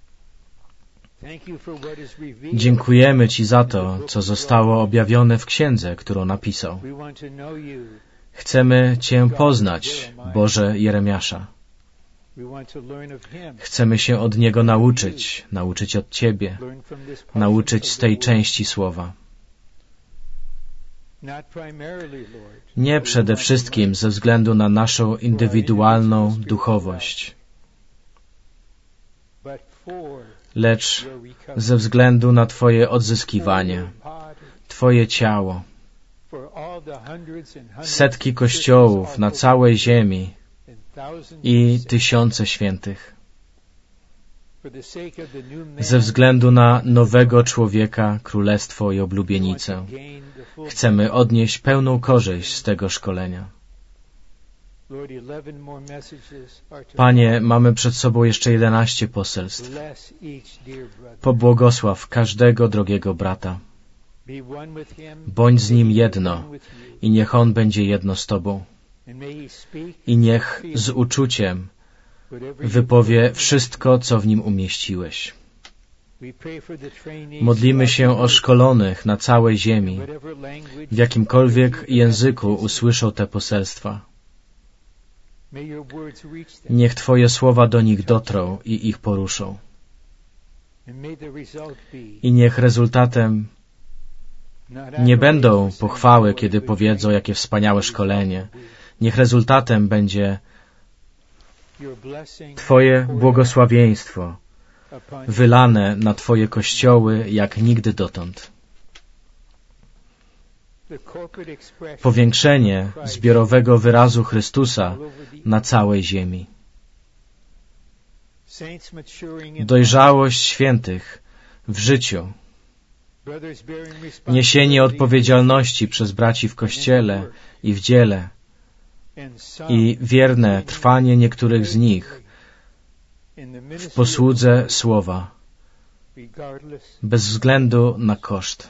Dziękujemy Ci za to, co zostało objawione w księdze, którą napisał. Chcemy Cię poznać, Boże Jeremiasza. Chcemy się od Niego nauczyć, nauczyć od Ciebie, nauczyć z tej części słowa. Nie przede wszystkim ze względu na naszą indywidualną duchowość, lecz ze względu na Twoje odzyskiwanie, Twoje ciało, setki kościołów na całej ziemi i tysiące świętych. Ze względu na nowego człowieka, królestwo i oblubienicę, chcemy odnieść pełną korzyść z tego szkolenia. Panie, mamy przed sobą jeszcze jedenaście poselstw. Pobłogosław każdego drogiego brata. Bądź z nim jedno i niech on będzie jedno z Tobą. I niech z uczuciem wypowie wszystko, co w nim umieściłeś. Modlimy się o szkolonych na całej ziemi, w jakimkolwiek języku usłyszą te poselstwa. Niech Twoje słowa do nich dotrą i ich poruszą. I niech rezultatem nie będą pochwały, kiedy powiedzą, jakie wspaniałe szkolenie. Niech rezultatem będzie Twoje błogosławieństwo wylane na Twoje kościoły jak nigdy dotąd. Powiększenie zbiorowego wyrazu Chrystusa na całej ziemi. Dojrzałość świętych w życiu. Niesienie odpowiedzialności przez braci w Kościele i w dziele i wierne trwanie niektórych z nich w posłudze Słowa, bez względu na koszt.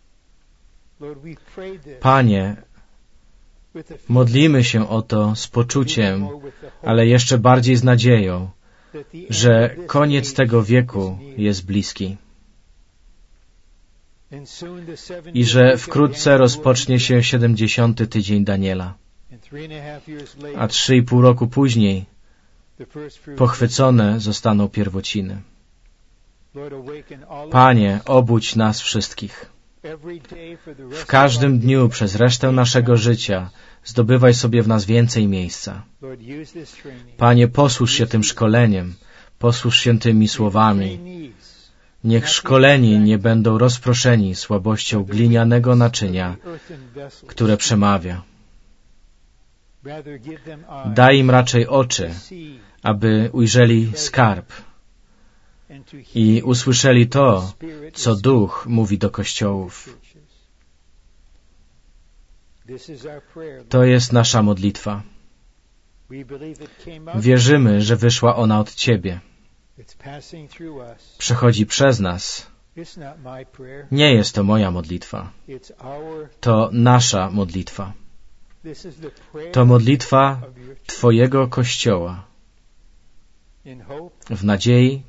Panie, modlimy się o to z poczuciem, ale jeszcze bardziej z nadzieją, że koniec tego wieku jest bliski i że wkrótce rozpocznie się siedemdziesiąty tydzień Daniela, a trzy i pół roku później pochwycone zostaną pierwociny. Panie, obudź nas wszystkich. W każdym dniu przez resztę naszego życia zdobywaj sobie w nas więcej miejsca. Panie, posłuż się tym szkoleniem, posłuż się tymi słowami. Niech szkoleni nie będą rozproszeni słabością glinianego naczynia, które przemawia. Daj im raczej oczy, aby ujrzeli skarb i usłyszeli to, co Duch mówi do kościołów. To jest nasza modlitwa. Wierzymy, że wyszła ona od Ciebie. Przechodzi przez nas. Nie jest to moja modlitwa. To nasza modlitwa. To modlitwa Twojego Kościoła. W nadziei,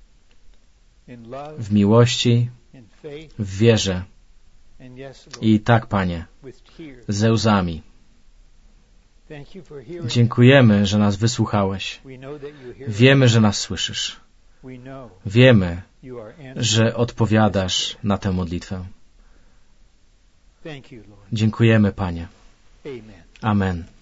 w miłości, w wierze. I tak, Panie, ze łzami. Dziękujemy, że nas wysłuchałeś. Wiemy, że nas słyszysz. Wiemy, że odpowiadasz na tę modlitwę. Dziękujemy, Panie. Amen.